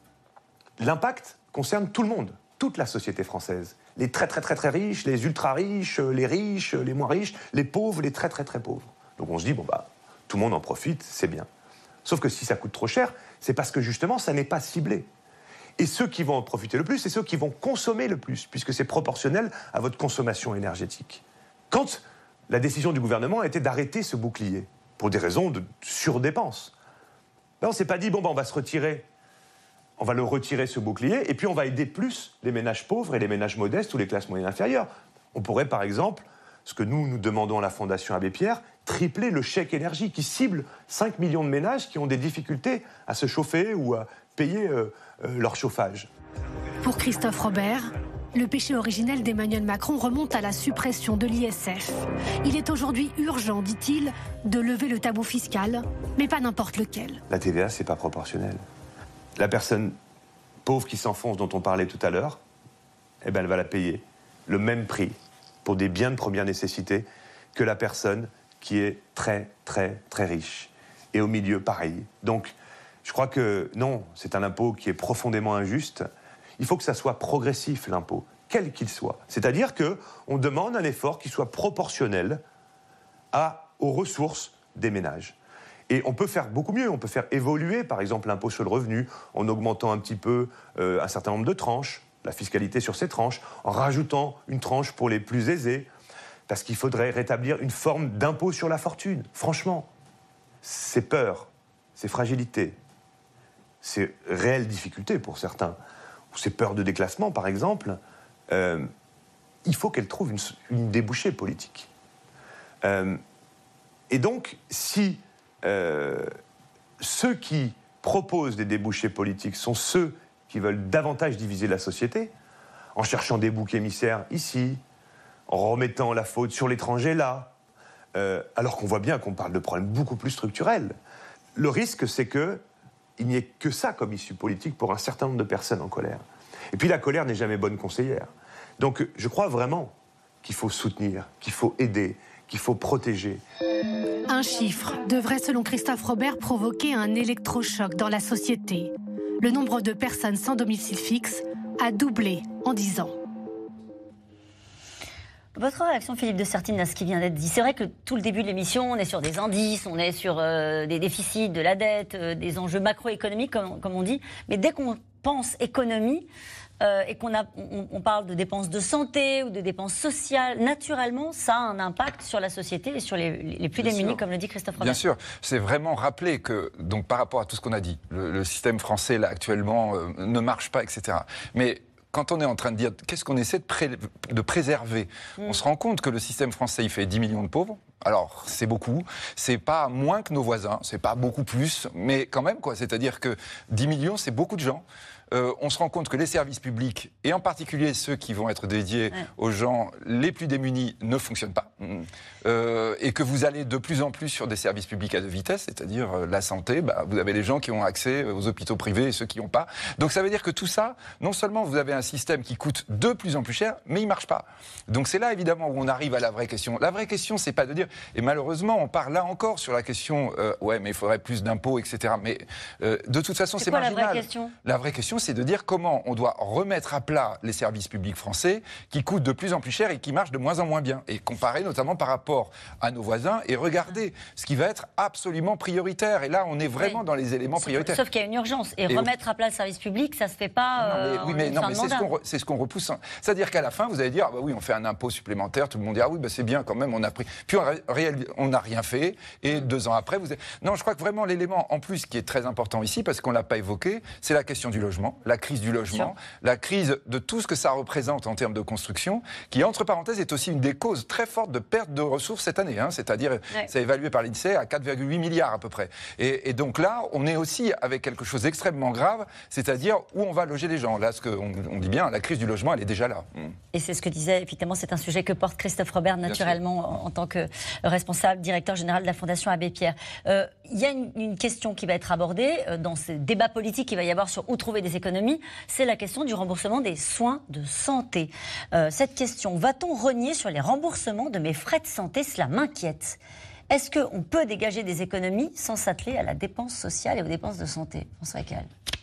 l'impact concerne tout le monde, toute la société française. Les très très très très riches, les ultra riches, les moins riches, les pauvres, les très très très pauvres. Donc on se dit, bon bah, tout le monde en profite, c'est bien. Sauf que si ça coûte trop cher, c'est parce que justement, ça n'est pas ciblé. Et ceux qui vont en profiter le plus, c'est ceux qui vont consommer le plus, puisque c'est proportionnel à votre consommation énergétique. Quand la décision du gouvernement a été d'arrêter ce bouclier, pour des raisons de surdépenses, ben on ne s'est pas dit, bon, ben on va se retirer. On va le retirer, ce bouclier, et puis on va aider plus les ménages pauvres et les ménages modestes ou les classes moyennes inférieures. On pourrait, par exemple, ce que nous demandons à la Fondation Abbé Pierre, tripler le chèque énergie qui cible 5 millions de ménages qui ont des difficultés à se chauffer ou à payer leur chauffage. Pour Christophe Robert, le péché originel d'Emmanuel Macron remonte à la suppression de l'ISF. Il est aujourd'hui urgent, dit-il, de lever le tabou fiscal, mais pas n'importe lequel. La TVA, c'est pas proportionnel. La personne pauvre qui s'enfonce, dont on parlait tout à l'heure, eh ben elle va la payer le même prix pour des biens de première nécessité que la personne qui est très, très, très riche. Et au milieu, pareil. Donc, je crois que non, c'est un impôt qui est profondément injuste. Il faut que ça soit progressif, l'impôt, quel qu'il soit. C'est-à-dire qu'on demande un effort qui soit proportionnel aux ressources des ménages. Et on peut faire beaucoup mieux, on peut faire évoluer, par exemple, l'impôt sur le revenu, en augmentant un petit peu un certain nombre de tranches, la fiscalité sur ces tranches, en rajoutant une tranche pour les plus aisés, parce qu'il faudrait rétablir une forme d'impôt sur la fortune. Franchement, ces peurs, ces fragilités, ces réelles difficultés pour certains, ou ces peurs de déclassement, par exemple, il faut qu'elles trouvent une débouchée politique. Et donc, si ceux qui proposent des débouchés politiques sont ceux qui veulent davantage diviser la société, en cherchant des boucs émissaires ici, en remettant la faute sur l'étranger là, alors qu'on voit bien qu'on parle de problèmes beaucoup plus structurels. Le risque, c'est qu'il n'y ait que ça comme issue politique pour un certain nombre de personnes en colère. Et puis la colère n'est jamais bonne conseillère. Donc je crois vraiment qu'il faut soutenir, qu'il faut aider, qu'il faut protéger. Un chiffre devrait, selon Christophe Robert, provoquer un électrochoc dans la société. Le nombre de personnes sans domicile fixe a doublé en 10 ans. Votre réaction, Philippe de Sertine, à ce qui vient d'être dit? C'est vrai que tout le début de l'émission, on est sur des indices, on est sur des déficits, de la dette, des enjeux macroéconomiques, comme on dit. Mais dès qu'on pense économie et on parle de dépenses de santé ou de dépenses sociales, naturellement, ça a un impact sur la société et sur les plus démunis, comme le dit Christophe Robert. Bien sûr, c'est vraiment rappeler que, donc, par rapport à tout ce qu'on a dit, le système français, là, actuellement, ne marche pas, etc. Mais quand on est en train de dire qu'est-ce qu'on essaie de préserver, on se rend compte que le système français, il fait 10 millions de pauvres. Alors, c'est beaucoup. C'est pas moins que nos voisins, c'est pas beaucoup plus, mais quand même, quoi. C'est-à-dire que 10 millions, c'est beaucoup de gens. on se rend compte que les services publics, et en particulier ceux qui vont être dédiés aux gens les plus démunis, ne fonctionnent pas. Et que vous allez de plus en plus sur des services publics à deux vitesses, c'est-à-dire la santé, vous avez les gens qui ont accès aux hôpitaux privés et ceux qui n'ont pas. Donc ça veut dire que tout ça, non seulement vous avez un système qui coûte de plus en plus cher, mais il ne marche pas. Donc c'est là évidemment où on arrive à la vraie question. La vraie question, c'est pas de dire, et malheureusement on parle là encore sur la question, ouais mais il faudrait plus d'impôts, etc. Mais de toute façon c'est marginal. La vraie question ? La vraie question, c'est de dire comment on doit remettre à plat les services publics français qui coûtent de plus en plus cher et qui marchent de moins en moins bien. Et comparer notamment par rapport à nos voisins et regarder ce qui va être absolument prioritaire. Et là, on est vraiment dans les éléments prioritaires. Sauf qu'il y a une urgence. Et remettre à plat le service public, ça ne se fait pas mais c'est ce qu'on repousse. Hein. C'est-à-dire qu'à la fin, vous allez dire, oui, on fait un impôt supplémentaire, tout le monde dit, oui, c'est bien quand même, on a pris. Puis on n'a rien fait, et 2 ans après, vous êtes... Non, je crois que vraiment l'élément, en plus, qui est très important ici, parce qu'on ne l'a pas évoqué, c'est la question du logement, la crise du logement, la crise de tout ce que ça représente en termes de construction, qui, entre parenthèses, est aussi une des causes très fortes de perte de ressources cette année. Hein. C'est-à-dire, c'est évalué par l'INSEE à 4,8 milliards à peu près. Et donc là, on est aussi avec quelque chose d'extrêmement grave, c'est-à-dire où on va loger les gens. Là, on dit bien, la crise du logement, elle est déjà là. Et c'est ce que disait, effectivement, c'est un sujet que porte Christophe Robert, naturellement, en tant que responsable, directeur général de la Fondation Abbé Pierre. Il y a une question qui va être abordée dans ce débat politique qu'il va y avoir sur où trouver des économies, c'est la question du remboursement des soins de santé. Cette question, va-t-on rogner sur les remboursements de mes frais de santé? Cela m'inquiète. Est-ce qu'on peut dégager des économies sans s'atteler à la dépense sociale et aux dépenses de santé? François Eckel.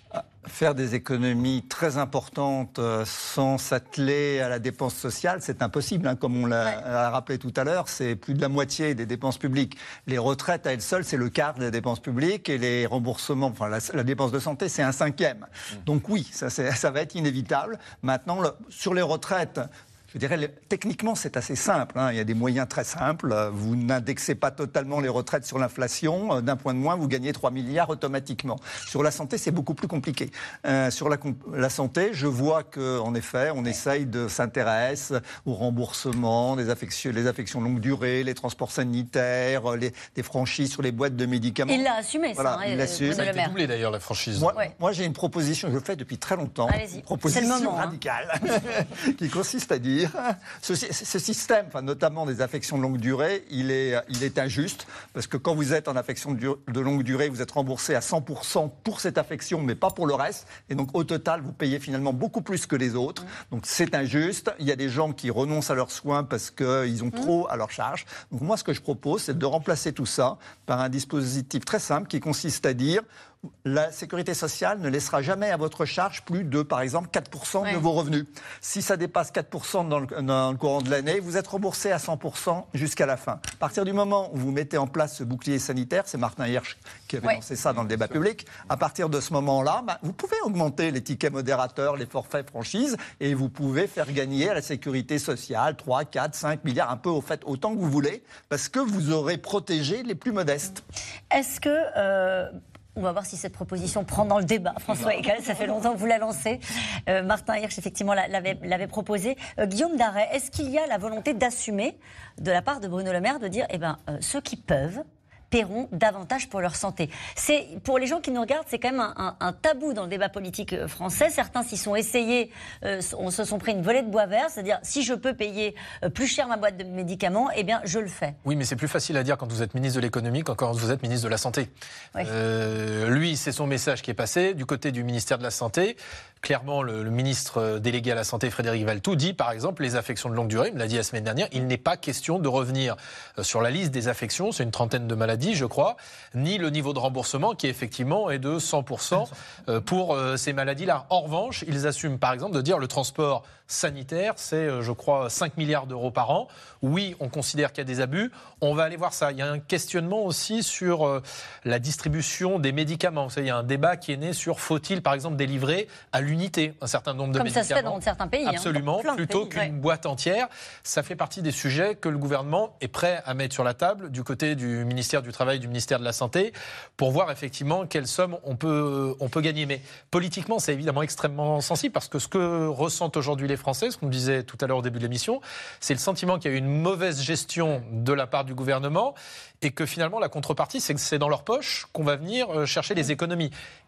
Faire des économies très importantes sans s'atteler à la dépense sociale, c'est impossible. Hein, comme on l'a rappelé tout à l'heure, c'est plus de la moitié des dépenses publiques. Les retraites à elles seules, c'est le quart des dépenses publiques et les remboursements, enfin la dépense de santé, c'est 1/5. Donc oui, ça va être inévitable. Maintenant, sur les retraites... Je dirais, techniquement, c'est assez simple. Hein. Il y a des moyens très simples. Vous n'indexez pas totalement les retraites sur l'inflation. D'un point de moins, vous gagnez 3 milliards automatiquement. Sur la santé, c'est beaucoup plus compliqué. Sur la santé, je vois qu'en effet, on essaye de s'intéresser au remboursement des affections longue durée, les transports sanitaires, des franchises sur les boîtes de médicaments. Il l'a assumé, ça. Il l'assume. Ça a été doublé, d'ailleurs, la franchise. Moi, j'ai une proposition, je le fais depuis très longtemps. Allez-y. Une proposition c'est le moment, radicale qui consiste à dire ce système, notamment des affections de longue durée, il est injuste, parce que quand vous êtes en affection de longue durée, vous êtes remboursé à 100% pour cette affection, mais pas pour le reste. Et donc, au total, vous payez finalement beaucoup plus que les autres. Donc, c'est injuste. Il y a des gens qui renoncent à leurs soins parce qu'ils ont trop à leur charge. Donc, moi, ce que je propose, c'est de remplacer tout ça par un dispositif très simple qui consiste à dire... La sécurité sociale ne laissera jamais à votre charge plus de, par exemple, 4% de vos revenus. Si ça dépasse 4% dans le courant de l'année, vous êtes remboursé à 100% jusqu'à la fin. À partir du moment où vous mettez en place ce bouclier sanitaire, c'est Martin Hirsch qui avait lancé ça dans le débat public, à partir de ce moment-là, vous pouvez augmenter les tickets modérateurs, les forfaits franchises, et vous pouvez faire gagner à la sécurité sociale 3, 4, 5 milliards, un peu au fait autant que vous voulez, parce que vous aurez protégé les plus modestes. Est-ce que... On va voir si cette proposition prend dans le débat. François Eckel, ça fait longtemps que vous la lancez. Martin Hirsch, effectivement, l'avait proposé. Guillaume Darey, est-ce qu'il y a la volonté d'assumer, de la part de Bruno Le Maire, de dire, ceux qui peuvent paieront davantage pour leur santé. Pour les gens qui nous regardent, c'est quand même un tabou dans le débat politique français. Certains s'y sont essayés, se sont pris une volée de bois vert, c'est-à-dire si je peux payer plus cher ma boîte de médicaments, eh bien je le fais. Oui, mais c'est plus facile à dire quand vous êtes ministre de l'économie que quand vous êtes ministre de la santé. Oui. Lui, c'est son message qui est passé du côté du ministère de la Santé. Clairement, le ministre délégué à la Santé, Frédéric Valletoux, dit par exemple les affections de longue durée, il me l'a dit la semaine dernière, il n'est pas question de revenir sur la liste des affections, c'est une trentaine de maladies, je crois, ni le niveau de remboursement qui effectivement est de 100% pour ces maladies-là. En revanche, ils assument par exemple de dire le transport sanitaire, c'est je crois 5 milliards d'euros par an. Oui, on considère qu'il y a des abus, on va aller voir ça. Il y a un questionnement aussi sur la distribution des médicaments. Vous savez, il y a un débat qui est né sur faut-il par exemple délivrer à l'unité un certain nombre de médicaments. Comme ça se fait dans certains pays. Absolument, plutôt qu'une boîte entière. Ça fait partie des sujets que le gouvernement est prêt à mettre sur la table du côté du ministère du Travail, du ministère de la Santé, pour voir effectivement quelle somme on peut gagner. Mais politiquement, c'est évidemment extrêmement sensible parce que ce que ressentent aujourd'hui les Français, ce qu'on disait tout à l'heure au début de l'émission, c'est le sentiment qu'il y a eu une mauvaise gestion de la part du gouvernement et que finalement la contrepartie, c'est que c'est dans leur poche qu'on va venir chercher les économies.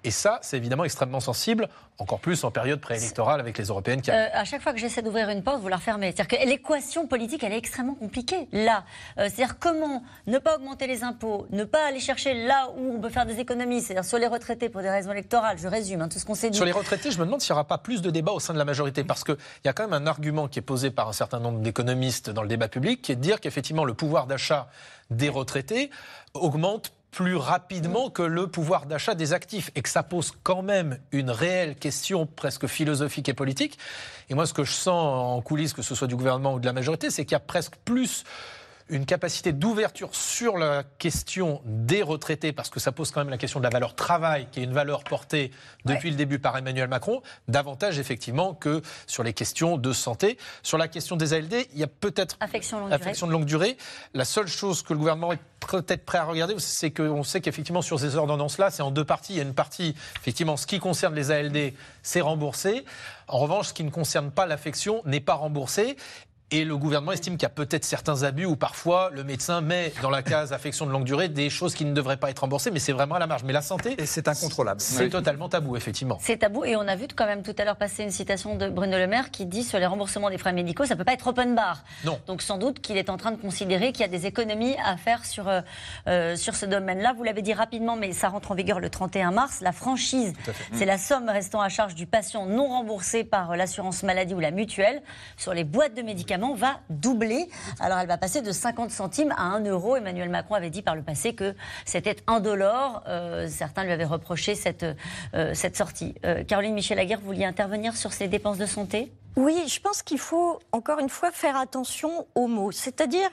Et ça, c'est évidemment extrêmement sensible, encore plus en période préélectorale avec les européennes qui arrivent. À chaque fois que j'essaie d'ouvrir une porte, vous la refermez. C'est-à-dire que l'équation politique, elle est extrêmement compliquée. Là, c'est-à-dire comment ne pas augmenter les impôts, ne pas aller chercher là où on peut faire des économies, c'est-à-dire sur les retraités pour des raisons électorales. Je résume tout ce qu'on s'est dit. Sur les retraités, je me demande s'il n'y aura pas plus de débats au sein de la majorité, parce qu'il y a quand même un argument qui est posé par un certain nombre d'économistes dans le débat public, qui est de dire qu'effectivement le pouvoir d'achat des retraités augmente plus rapidement que le pouvoir d'achat des actifs, et que ça pose quand même une réelle question presque philosophique et politique. Et moi, ce que je sens en coulisses, que ce soit du gouvernement ou de la majorité, c'est qu'il y a presque plus une capacité d'ouverture sur la question des retraités, parce que ça pose quand même la question de la valeur travail, qui est une valeur portée depuis le début par Emmanuel Macron, davantage effectivement que sur les questions de santé. Sur la question des ALD, il y a peut-être affection de longue durée. La seule chose que le gouvernement est peut-être prêt à regarder, c'est qu'on sait qu'effectivement sur ces ordonnances-là, c'est en deux parties. Il y a une partie, effectivement, ce qui concerne les ALD, c'est remboursé. En revanche, ce qui ne concerne pas l'affection n'est pas remboursé. Et le gouvernement estime qu'il y a peut-être certains abus où parfois le médecin met dans la case affection de longue durée des choses qui ne devraient pas être remboursées, mais c'est vraiment à la marge. Mais la santé, et c'est incontrôlable. C'est totalement tabou, effectivement. C'est tabou, et on a vu quand même tout à l'heure passer une citation de Bruno Le Maire qui dit sur les remboursements des frais médicaux, ça ne peut pas être open bar. Non. Donc sans doute qu'il est en train de considérer qu'il y a des économies à faire sur ce domaine-là. Vous l'avez dit rapidement, mais ça rentre en vigueur le 31 mars. La franchise, c'est la somme restant à charge du patient non remboursée par l'assurance maladie ou la mutuelle sur les boîtes de médicaments va doubler. Alors elle va passer de 50 centimes à 1 euro. Emmanuel Macron avait dit par le passé que c'était indolore. Certains lui avaient reproché cette sortie. Caroline Michel-Aguerre, vous vouliez intervenir sur ces dépenses de santé ? Oui, je pense qu'il faut, encore une fois, faire attention aux mots. C'est-à-dire,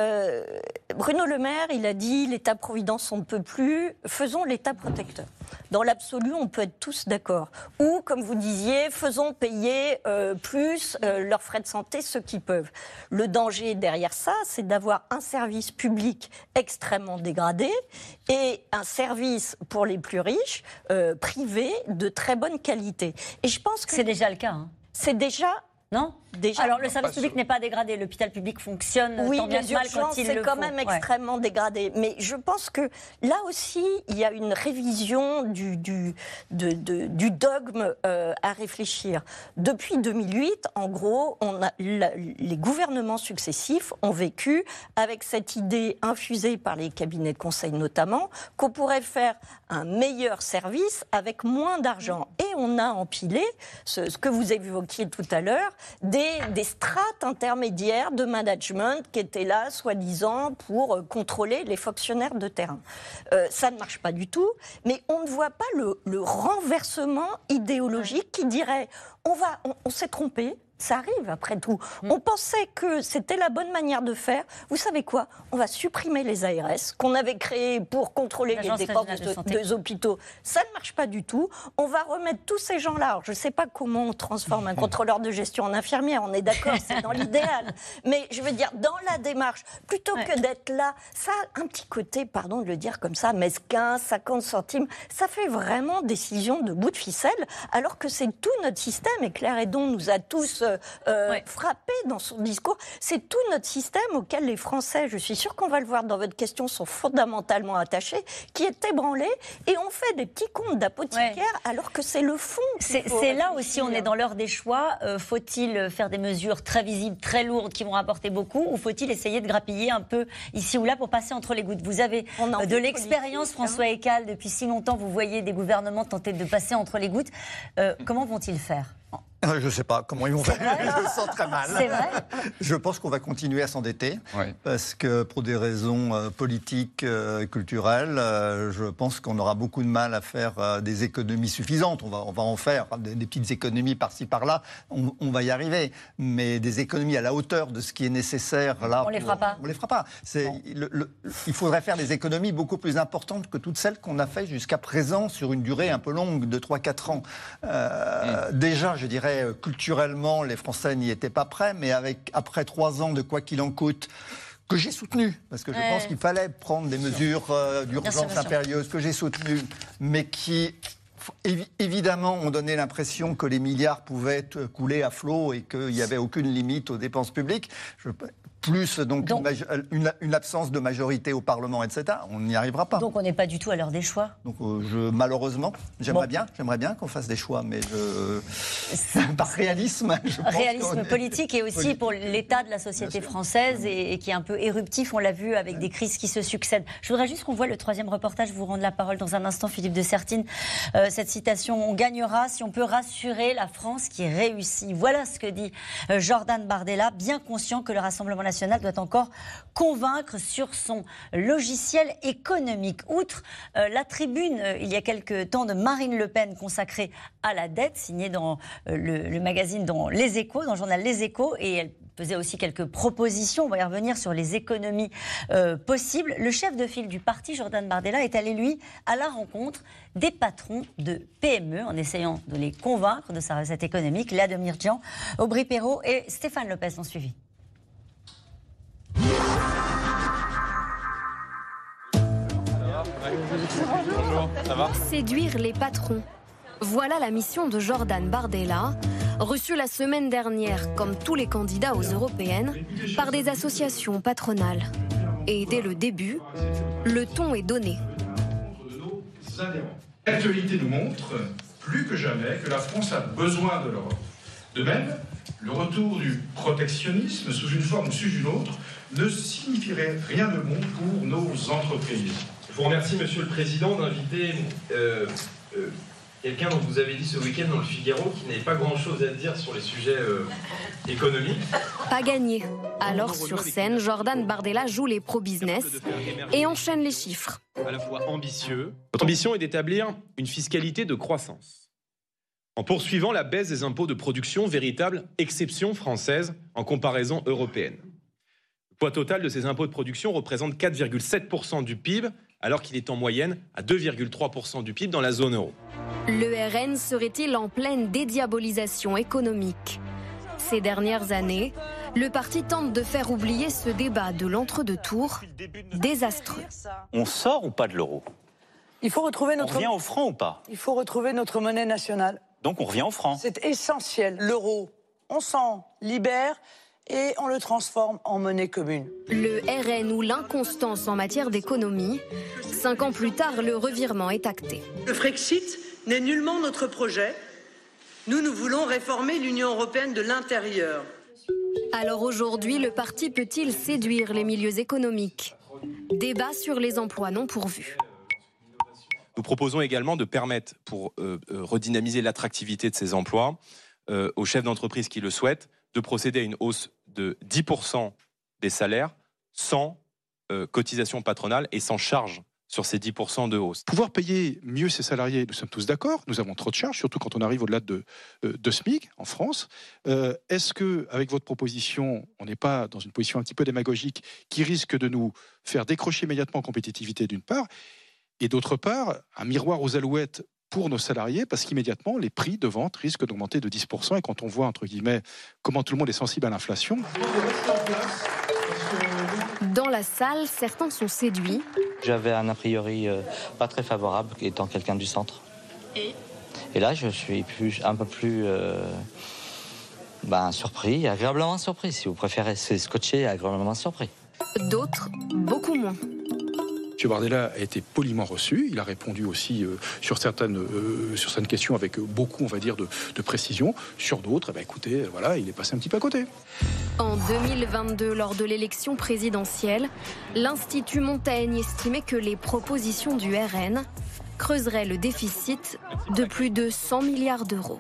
Bruno Le Maire, il a dit « l'État-providence, on ne peut plus, faisons l'État protecteur ». Dans l'absolu, on peut être tous d'accord. Ou, comme vous disiez, faisons payer plus leurs frais de santé, ceux qui peuvent. Le danger derrière ça, c'est d'avoir un service public extrêmement dégradé et un service pour les plus riches, privé, de très bonne qualité. Et je pense que c'est déjà le cas. C'est déjà... Non ? Déjà. Alors le service public n'est pas dégradé, l'hôpital public fonctionne tant bien que mal quand il le faut. C'est quand même extrêmement dégradé. Mais je pense que là aussi, il y a une révision du dogme à réfléchir. Depuis 2008, en gros, les gouvernements successifs ont vécu avec cette idée infusée par les cabinets de conseil notamment, qu'on pourrait faire un meilleur service avec moins d'argent. Et on a empilé, ce que vous évoquiez tout à l'heure, des strates intermédiaires de management qui étaient là, soi-disant, pour contrôler les fonctionnaires de terrain. Ça ne marche pas du tout, mais on ne voit pas le renversement idéologique qui dirait on s'est trompé. Ça arrive, après tout. On pensait que c'était la bonne manière de faire. Vous savez quoi ? On va supprimer les ARS qu'on avait créées pour contrôler les dépenses des hôpitaux. Ça ne marche pas du tout. On va remettre tous ces gens-là. Alors, je ne sais pas comment on transforme un contrôleur de gestion en infirmière. On est d'accord, c'est dans l'idéal. Mais je veux dire, dans la démarche, plutôt que d'être là, ça a un petit côté, pardon de le dire comme ça, mesquin, 50 centimes. Ça fait vraiment décision de bout de ficelle, alors que c'est tout notre système. Et Claire Hédon nous a tous frappé dans son discours. C'est tout notre système auquel les Français, je suis sûre qu'on va le voir dans votre question, sont fondamentalement attachés, qui est ébranlé, et on fait des petits comptes d'apothicaires alors que c'est le fond. C'est là aussi, on est dans l'heure des choix. Faut-il faire des mesures très visibles, très lourdes, qui vont rapporter beaucoup, ou faut-il essayer de grappiller un peu ici ou là pour passer entre les gouttes ? Vous avez de l'expérience, François Ekal, depuis si longtemps, vous voyez des gouvernements tenter de passer entre les gouttes. Comment vont-ils faire ? Je ne sais pas comment ils vont faire, je le sens très mal. C'est vrai ? Je pense qu'on va continuer à s'endetter, parce que pour des raisons politiques et culturelles, je pense qu'on aura beaucoup de mal à faire des économies suffisantes. On va en faire des petites économies par-ci, par-là, on va y arriver. Mais des économies à la hauteur de ce qui est nécessaire, là... On ne les fera pas. On ne les fera pas. Il faudrait faire des économies beaucoup plus importantes que toutes celles qu'on a faites jusqu'à présent sur une durée un peu longue de 3-4 ans. Déjà, je dirais, culturellement, les Français n'y étaient pas prêts, mais après 3 ans de quoi qu'il en coûte, que j'ai soutenu, parce que je pense qu'il fallait prendre des mesures d'urgence impérieuses, que j'ai soutenu, mais qui... Évidemment, on donnait l'impression que les milliards pouvaient couler à flot et qu'il n'y avait aucune limite aux dépenses publiques. plus donc une absence de majorité au Parlement, etc. On n'y arrivera pas. Donc on n'est pas du tout à l'heure des choix. Donc malheureusement, j'aimerais bien qu'on fasse des choix, mais par réalisme. Réalisme politique et aussi pour l'état de la société française et qui est un peu éruptif, on l'a vu avec des crises qui se succèdent. Je voudrais juste qu'on voit le troisième reportage, vous rendre la parole dans un instant, Philippe de Sertine. Cette citation, on gagnera si on peut rassurer la France qui réussit. Voilà ce que dit Jordan Bardella, bien conscient que le Rassemblement national doit encore convaincre sur son logiciel économique. Outre la tribune, il y a quelques temps, de Marine Le Pen consacrée à la dette, signée dans le magazine, dans Les Échos, dans le journal Les Échos, et elle faisait aussi quelques propositions, on va y revenir, sur les économies possibles. Le chef de file du parti, Jordan Bardella, est allé, lui, à la rencontre des patrons de PME, en essayant de les convaincre de sa recette économique. Léa Demirjian, Aubry Perrault et Stéphane Lopez ont suivi. Séduire les patrons. Voilà la mission de Jordan Bardella, reçu la semaine dernière, comme tous les candidats aux européennes, par des associations patronales. Et dès le début, le ton est donné. L'actualité nous montre, plus que jamais, que la France a besoin de l'Europe. De même, le retour du protectionnisme, sous une forme ou sous une autre, ne signifierait rien de bon pour nos entreprises. Je vous remercie, Monsieur le Président, d'inviter quelqu'un dont vous avez dit ce week-end dans le Figaro qui n'avait pas grand-chose à dire sur les sujets économiques. Pas gagné. Alors sur scène, Jordan Bardella joue les pro-business et enchaîne les chiffres. À la fois ambitieux. Notre ambition est d'établir une fiscalité de croissance, en poursuivant la baisse des impôts de production, véritable exception française en comparaison européenne. Le poids total de ces impôts de production représente 4,7% du PIB, alors qu'il est en moyenne à 2,3% du PIB dans la zone euro. Le RN serait-il en pleine dédiabolisation économique ? Ces dernières années, le parti tente de faire oublier ce débat de l'entre-deux-tours, désastreux. On sort ou pas de l'euro ? Il faut retrouver On revient au franc ou pas ? Il faut retrouver notre monnaie nationale. Donc on revient au franc. C'est essentiel. L'euro, on s'en libère et on le transforme en monnaie commune. Le RN ou l'inconstance en matière d'économie, 5 ans plus tard, le revirement est acté. Le Frexit n'est nullement notre projet. Nous voulons réformer l'Union européenne de l'intérieur. Alors aujourd'hui, le parti peut-il séduire les milieux économiques ? Débat sur les emplois non pourvus. Nous proposons également de permettre, pour redynamiser l'attractivité de ces emplois, aux chefs d'entreprise qui le souhaitent, de procéder à une hausse de 10% des salaires sans cotisation patronale et sans charge sur ces 10% de hausse. Pouvoir payer mieux ses salariés, nous sommes tous d'accord, nous avons trop de charges, surtout quand on arrive au-delà de SMIC en France. Est-ce qu'avec votre proposition, on n'est pas dans une position un petit peu démagogique qui risque de nous faire décrocher immédiatement en compétitivité d'une part, et d'autre part, un miroir aux alouettes pour nos salariés, parce qu'immédiatement, les prix de vente risquent d'augmenter de 10%. Et quand on voit, entre guillemets, comment tout le monde est sensible à l'inflation... Dans la salle, certains sont séduits. J'avais un a priori pas très favorable, étant quelqu'un du centre. Et là, je suis un peu plus surpris, agréablement surpris. Si vous préférez, c'est scotché, agréablement surpris. D'autres, beaucoup moins. M. Bardella a été poliment reçu. Il a répondu aussi sur certaines questions avec beaucoup, on va dire, de précision. Sur d'autres, écoutez, voilà, il est passé un petit peu à côté. En 2022, lors de l'élection présidentielle, l'Institut Montaigne estimait que les propositions du RN creuseraient le déficit de plus de 100 milliards d'euros.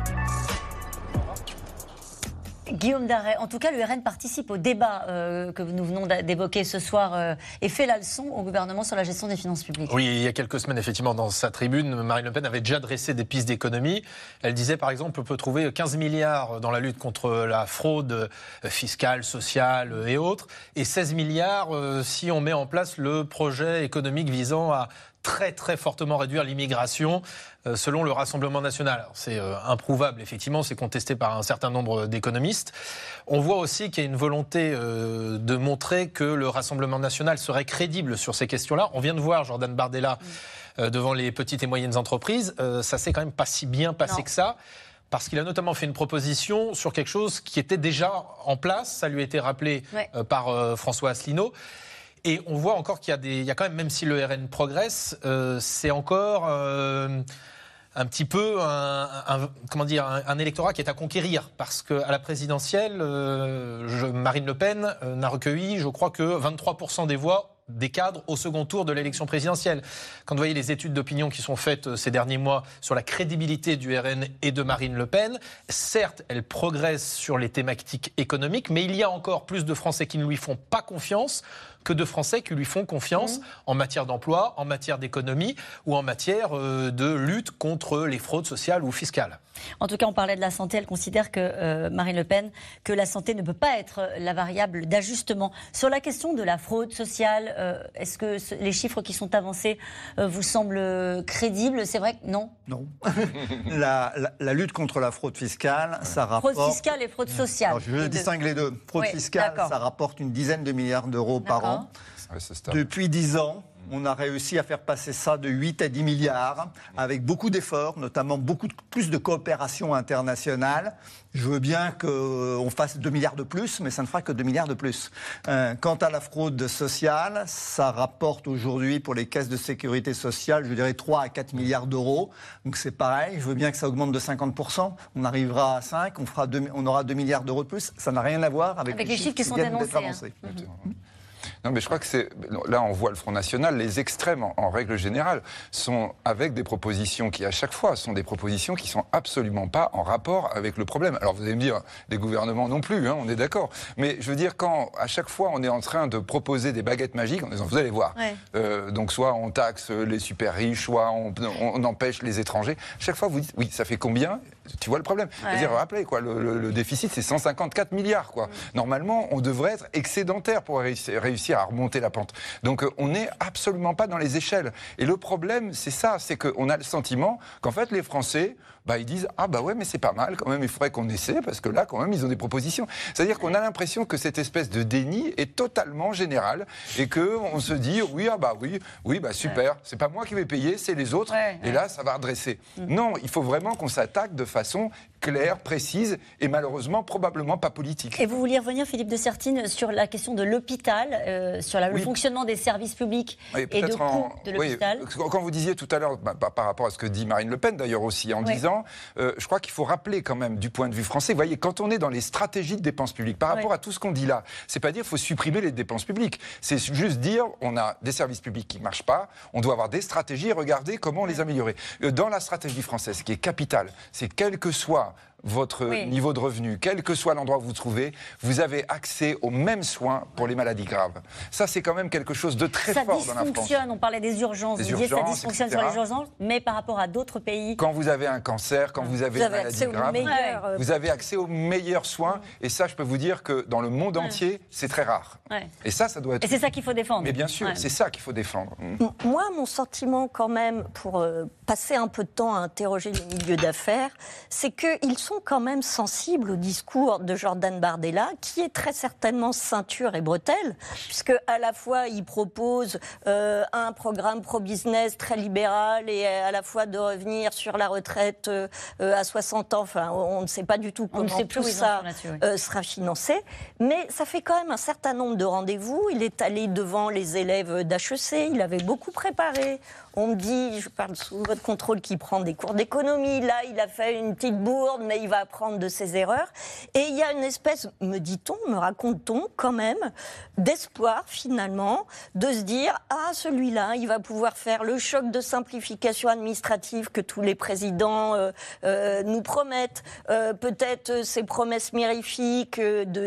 Guillaume Darey, en tout cas, le RN participe au débat que nous venons d'évoquer ce soir et fait la leçon au gouvernement sur la gestion des finances publiques. Oui, il y a quelques semaines, effectivement, dans sa tribune, Marine Le Pen avait déjà dressé des pistes d'économie. Elle disait, par exemple, on peut trouver 15 milliards dans la lutte contre la fraude fiscale, sociale et autres, et 16 milliards si on met en place le projet économique visant à très très fortement réduire l'immigration selon le Rassemblement national. Alors, c'est improuvable, effectivement, c'est contesté par un certain nombre d'économistes. On voit aussi qu'il y a une volonté de montrer que le Rassemblement national serait crédible sur ces questions-là. On vient de voir Jordan Bardella devant les petites et moyennes entreprises. Ça s'est quand même pas si bien passé que ça. parce qu'il a notamment fait une proposition sur quelque chose qui était déjà en place. Ça lui a été rappelé par François Asselineau. Et on voit encore qu'il y a quand même si le RN progresse, c'est encore un petit peu un électorat qui est à conquérir. Parce qu'à la présidentielle, Marine Le Pen n'a recueilli, je crois, que 23% des voix des cadres au second tour de l'élection présidentielle. Quand vous voyez les études d'opinion qui sont faites ces derniers mois sur la crédibilité du RN et de Marine Le Pen, certes, elle progresse sur les thématiques économiques, mais il y a encore plus de Français qui ne lui font pas confiance que de Français qui lui font confiance en matière d'emploi, en matière d'économie ou en matière de lutte contre les fraudes sociales ou fiscales. En tout cas, on parlait de la santé. Elle considère que Marine Le Pen, que la santé ne peut pas être la variable d'ajustement. Sur la question de la fraude sociale, est-ce que les chiffres qui sont avancés vous semblent crédibles? C'est vrai que non. Non. la lutte contre la fraude fiscale, ça rapporte... Fraude fiscale et fraude sociale. Alors, je distingue les deux. Fraude fiscale, ça rapporte une dizaine de milliards d'euros par an. Depuis 10 ans, on a réussi à faire passer ça de 8 à 10 milliards, avec beaucoup d'efforts, notamment plus de coopération internationale. Je veux bien qu'on fasse 2 milliards de plus, mais ça ne fera que 2 milliards de plus. Quant à la fraude sociale, ça rapporte aujourd'hui pour les caisses de sécurité sociale, je dirais 3 à 4 milliards d'euros. Donc c'est pareil, je veux bien que ça augmente de 50%. On arrivera à 5, on aura 2 milliards d'euros de plus. Ça n'a rien à voir avec les chiffres qui sont annoncés. Non, mais je crois que là, on voit le Front National. Les extrêmes, en règle générale, sont avec des propositions qui, à chaque fois, sont des propositions qui sont absolument pas en rapport avec le problème. Alors, vous allez me dire, les gouvernements non plus, on est d'accord. Mais je veux dire, quand, à chaque fois, on est en train de proposer des baguettes magiques, en disant, vous allez voir, donc soit on taxe les super riches, soit on empêche les étrangers. Chaque fois, vous dites, oui, ça fait combien? Tu vois le problème. C'est-à-dire, rappelez, le déficit, c'est 154 milliards, quoi. Normalement, on devrait être excédentaire pour réussir à remonter la pente. Donc, on n'est absolument pas dans les échelles. Et le problème, c'est ça, c'est qu'on a le sentiment qu'en fait, les Français, ils disent « Ah bah ouais, mais c'est pas mal, quand même, il faudrait qu'on essaie, parce que là, quand même, ils ont des propositions. » C'est-à-dire qu'on a l'impression que cette espèce de déni est totalement général et qu'on se dit « Oui, super, c'est pas moi qui vais payer, c'est les autres, et là, ça va redresser. » Non, il faut vraiment qu'on s'attaque de façon claire, précise et malheureusement probablement pas politique. Et vous vouliez revenir, Philippe de Sertine, sur la question de l'hôpital, sur le fonctionnement des services publics et de coût de l'hôpital. Quand vous disiez tout à l'heure, par rapport à ce que dit Marine Le Pen d'ailleurs aussi, en disant, je crois qu'il faut rappeler quand même du point de vue français, vous voyez, quand on est dans les stratégies de dépenses publiques, par rapport à tout ce qu'on dit là, c'est pas dire qu'il faut supprimer les dépenses publiques, c'est juste dire on a des services publics qui ne marchent pas, on doit avoir des stratégies et regarder comment les améliorer. Dans la stratégie française, ce qui est capital, c'est quel que soit votre niveau de revenu, quel que soit l'endroit où vous vous trouvez, vous avez accès aux mêmes soins pour les maladies graves. Ça, c'est quand même quelque chose de très fort dans la France. Ça dysfonctionne, on parlait des urgences, vous disiez ça dysfonctionne sur les urgences, mais par rapport à d'autres pays... Quand vous avez un cancer, quand vous avez une maladie grave, vous avez accès aux meilleurs soins, et ça, je peux vous dire que dans le monde entier, c'est très rare. Et ça doit être... Et c'est ça qu'il faut défendre. Mais bien sûr, c'est ça qu'il faut défendre. Moi, mon sentiment quand même, pour passer un peu de temps à interroger les milieux d'affaires, c'est qu'ils sont quand même sensibles au discours de Jordan Bardella, qui est très certainement ceinture et bretelle, puisque à la fois il propose un programme pro-business très libéral et à la fois de revenir sur la retraite à 60 ans. Enfin, on ne sait pas du tout comment tout ça sera financé, mais ça fait quand même un certain nombre de rendez-vous. Il est allé devant les élèves d'HEC, il avait beaucoup préparé. On me dit, je parle sous votre contrôle, qu'il prend des cours d'économie. Là, il a fait une petite bourde, mais il va apprendre de ses erreurs. Et il y a une espèce, me dit-on, me raconte-t-on quand même, d'espoir finalement, de se dire, celui-là, il va pouvoir faire le choc de simplification administrative que tous les présidents nous promettent. Peut-être ces promesses mirifiques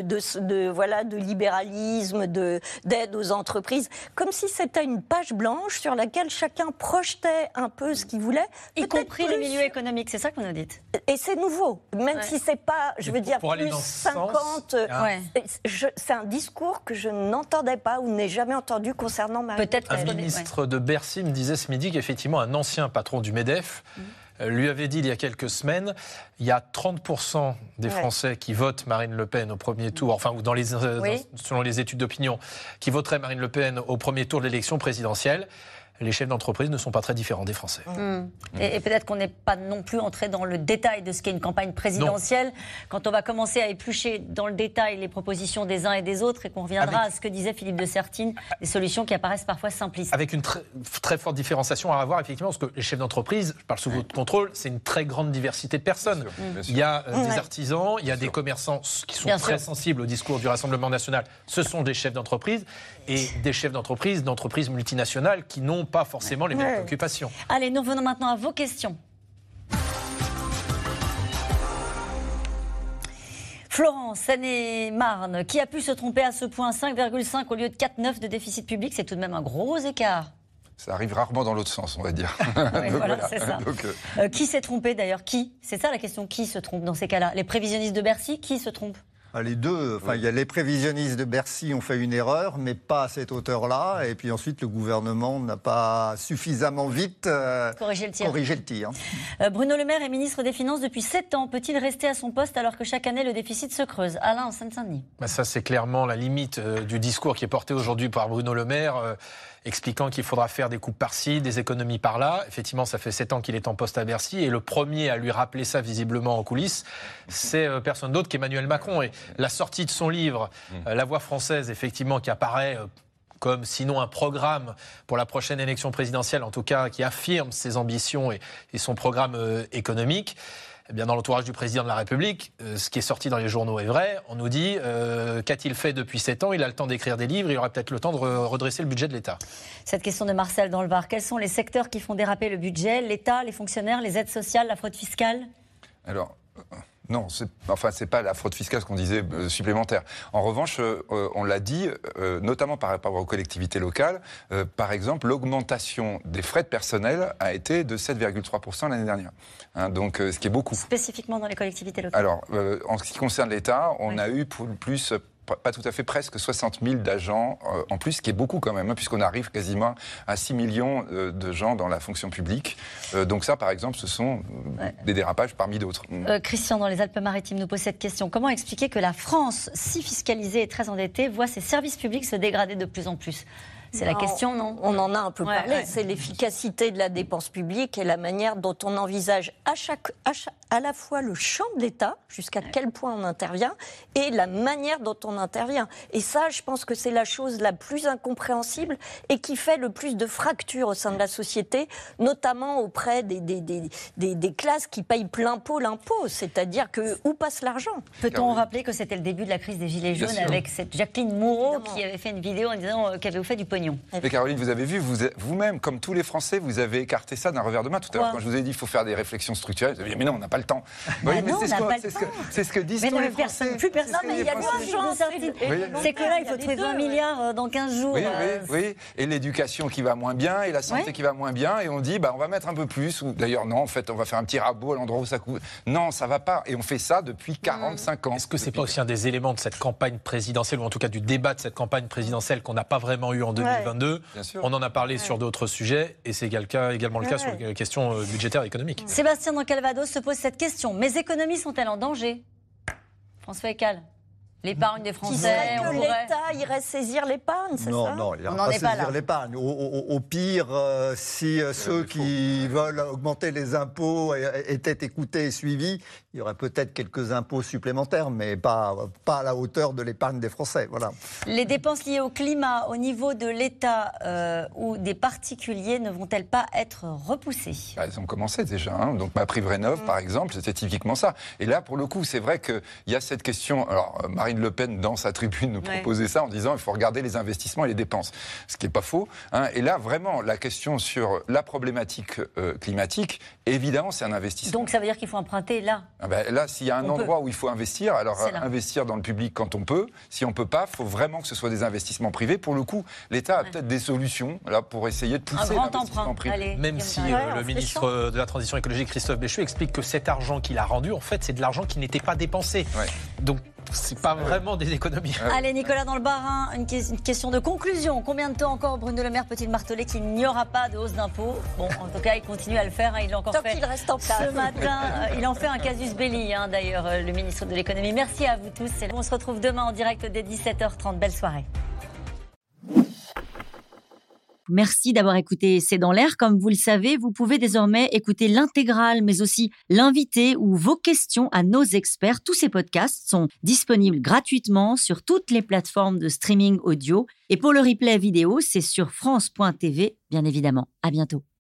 de libéralisme, d'aide aux entreprises, comme si c'était une page blanche sur laquelle chacun projetait un peu ce qu'il voulait. Y compris le milieu économique, c'est ça que vous nous dites. Et c'est nouveau, même si c'est pas, je veux dire, plus 50... c'est un discours que je n'entendais pas ou n'ai jamais entendu concernant Marine Le Pen. Un ministre de Bercy me disait ce midi qu'effectivement un ancien patron du MEDEF lui avait dit il y a quelques semaines, il y a 30% des Français qui votent Marine Le Pen au premier tour, enfin ou selon les études d'opinion, qui voteraient Marine Le Pen au premier tour de l'élection présidentielle. les chefs d'entreprise ne sont pas très différents des Français. Et peut-être qu'on n'est pas non plus entré dans le détail de ce qu'est une campagne présidentielle. Quand on va commencer à éplucher dans le détail les propositions des uns et des autres et qu'on reviendra à ce que disait Philippe de Sertine, des solutions qui apparaissent parfois simplistes. Avec une très forte différenciation à avoir, effectivement, parce que les chefs d'entreprise, je parle sous votre contrôle, c'est une très grande diversité de personnes. Bien sûr. Il y a des artisans, il y a des commerçants qui sont très sensibles au discours du Rassemblement national. Ce sont des chefs d'entreprise et des chefs d'entreprise multinationales qui n'ont pas forcément les mêmes préoccupations. Allez, nous revenons maintenant à vos questions. Florence, Seine-et-Marne, qui a pu se tromper à ce point, 5,5 au lieu de 4,9 de déficit public, c'est tout de même un gros écart. Ça arrive rarement dans l'autre sens, on va dire. Oui, voilà, c'est ça. Qui s'est trompé d'ailleurs? Qui? C'est ça la question, qui se trompe dans ces cas-là? Les prévisionnistes de Bercy, qui se trompent? Les deux. Enfin, il y a les prévisionnistes de Bercy ont fait une erreur, mais pas à cette hauteur-là. Et puis ensuite, le gouvernement n'a pas suffisamment vite corrigé le tir. Bruno Le Maire est ministre des Finances depuis 7 ans. Peut-il rester à son poste alors que chaque année, le déficit se creuse? Alain, en Seine-Saint-Denis. Ça, c'est clairement la limite du discours qui est porté aujourd'hui par Bruno Le Maire, expliquant qu'il faudra faire des coupes par-ci, des économies par-là. Effectivement, ça fait 7 ans qu'il est en poste à Bercy. Et le premier à lui rappeler ça visiblement en coulisses, c'est personne d'autre qu'Emmanuel Macron. Et la sortie de son livre, La Voix française, effectivement, qui apparaît comme sinon un programme pour la prochaine élection présidentielle, en tout cas qui affirme ses ambitions et son programme économique. Eh bien, dans l'entourage du président de la République, ce qui est sorti dans les journaux est vrai. On nous dit qu'a-t-il fait depuis 7 ans? Il a le temps d'écrire des livres, il aura peut-être le temps de redresser le budget de l'État. Cette question de Marcel dans le Var. Quels sont les secteurs qui font déraper le budget? L'État, les fonctionnaires, les aides sociales, la fraude fiscale? Alors, non, c'est pas la fraude fiscale, ce qu'on disait, supplémentaire. En revanche, on l'a dit, notamment par rapport aux collectivités locales, par exemple, l'augmentation des frais de personnel a été de 7,3% l'année dernière. Donc, ce qui est beaucoup. Spécifiquement dans les collectivités locales? Alors, en ce qui concerne l'État, on a eu plus... pas tout à fait, presque 60 000 d'agents en plus, ce qui est beaucoup quand même, puisqu'on arrive quasiment à 6 millions de gens dans la fonction publique. Donc ça, par exemple, ce sont des dérapages parmi d'autres. Christian, dans les Alpes-Maritimes, nous pose cette question. Comment expliquer que la France, si fiscalisée et très endettée, voit ses services publics se dégrader de plus en plus? C'est la question, non? On en a un peu parlé. C'est l'efficacité de la dépense publique et la manière dont on envisage à la fois le champ de l'État, jusqu'à quel point on intervient, et la manière dont on intervient. Et ça, je pense que c'est la chose la plus incompréhensible et qui fait le plus de fractures au sein de la société, notamment auprès des classes qui payent plein pot l'impôt. C'est-à-dire que où passe l'argent? Peut-on rappeler que c'était le début de la crise des Gilets jaunes avec cette Jacqueline Moreau qui avait fait une vidéo en disant qu'avez-vous fait du pognon? Mais Caroline, vous avez vu, vous-même, comme tous les Français, vous avez écarté ça d'un revers de main. Tout à l'heure, quand je vous ai dit qu'il faut faire des réflexions structurelles, vous avez dit, mais non, on n'a pas le temps. Oui, mais c'est ce que disent tous les Français. Plus personne, mais il y a urgence. C'est que là, il faut trouver 20 milliards dans 15 jours. Oui. Et l'éducation qui va moins bien, et la santé qui va moins bien, et on dit, on va mettre un peu plus. Ou d'ailleurs, non, en fait, on va faire un petit rabot à l'endroit où ça coûte. Non, ça va pas. Et on fait ça depuis 45 ans. Est-ce que c'est pas aussi un des éléments de cette campagne présidentielle, ou en tout cas du débat de cette campagne présidentielle qu'on n'a pas vraiment eu en 2022? On en a parlé sur d'autres sujets, et c'est également le cas sur les questions budgétaires et économiques. Sébastien dans Calvados se pose cette question. Mes économies sont-elles en danger? François Ecal. L'épargne des Français, on pourrait... l'État irait saisir l'épargne, c'est ça? Non, il n'ira pas saisir l'épargne. Au pire, si ceux qui veulent augmenter les impôts étaient écoutés et suivis, il y aurait peut-être quelques impôts supplémentaires, mais pas à la hauteur de l'épargne des Français. Voilà. Les dépenses liées au climat, au niveau de l'État ou des particuliers, ne vont-elles pas être repoussées? Elles ont commencé déjà. Donc MaPrimeRénov', par exemple, c'était typiquement ça. Et là, pour le coup, c'est vrai qu'il y a cette question... Alors, Marine Le Pen, dans sa tribune, nous proposait ça en disant il faut regarder les investissements et les dépenses. Ce qui n'est pas faux. Et là, vraiment, la question sur la problématique climatique, évidemment, c'est un investissement. Donc ça veut dire qu'il faut emprunter là? Là, s'il y a un endroit où il faut investir, alors investir dans le public quand on peut. Si on ne peut pas, il faut vraiment que ce soit des investissements privés. Pour le coup, l'État a peut-être des solutions là, pour essayer de pousser l'investissement privé. Allez, même si le ministre de la Transition écologique, Christophe Béchu, explique que cet argent qu'il a rendu, en fait, c'est de l'argent qui n'était pas dépensé. Donc, c'est pas vraiment des économies. Allez, Nicolas dans le Bas-Rhin, une question de conclusion. Combien de temps encore Bruno Le Maire peut-il marteler qu'il n'y aura pas de hausse d'impôts? Bon, en tout cas, il continue à le faire. Il l'a encore fait qu'il reste en place. Ce matin. Il en fait un casus belli, d'ailleurs, le ministre de l'économie. Merci à vous tous. On se retrouve demain en direct dès 17h30. Belle soirée. Merci d'avoir écouté C'est dans l'air. Comme vous le savez, vous pouvez désormais écouter l'intégrale, mais aussi l'invité ou vos questions à nos experts. Tous ces podcasts sont disponibles gratuitement sur toutes les plateformes de streaming audio. Et pour le replay vidéo, c'est sur France.tv, bien évidemment. À bientôt.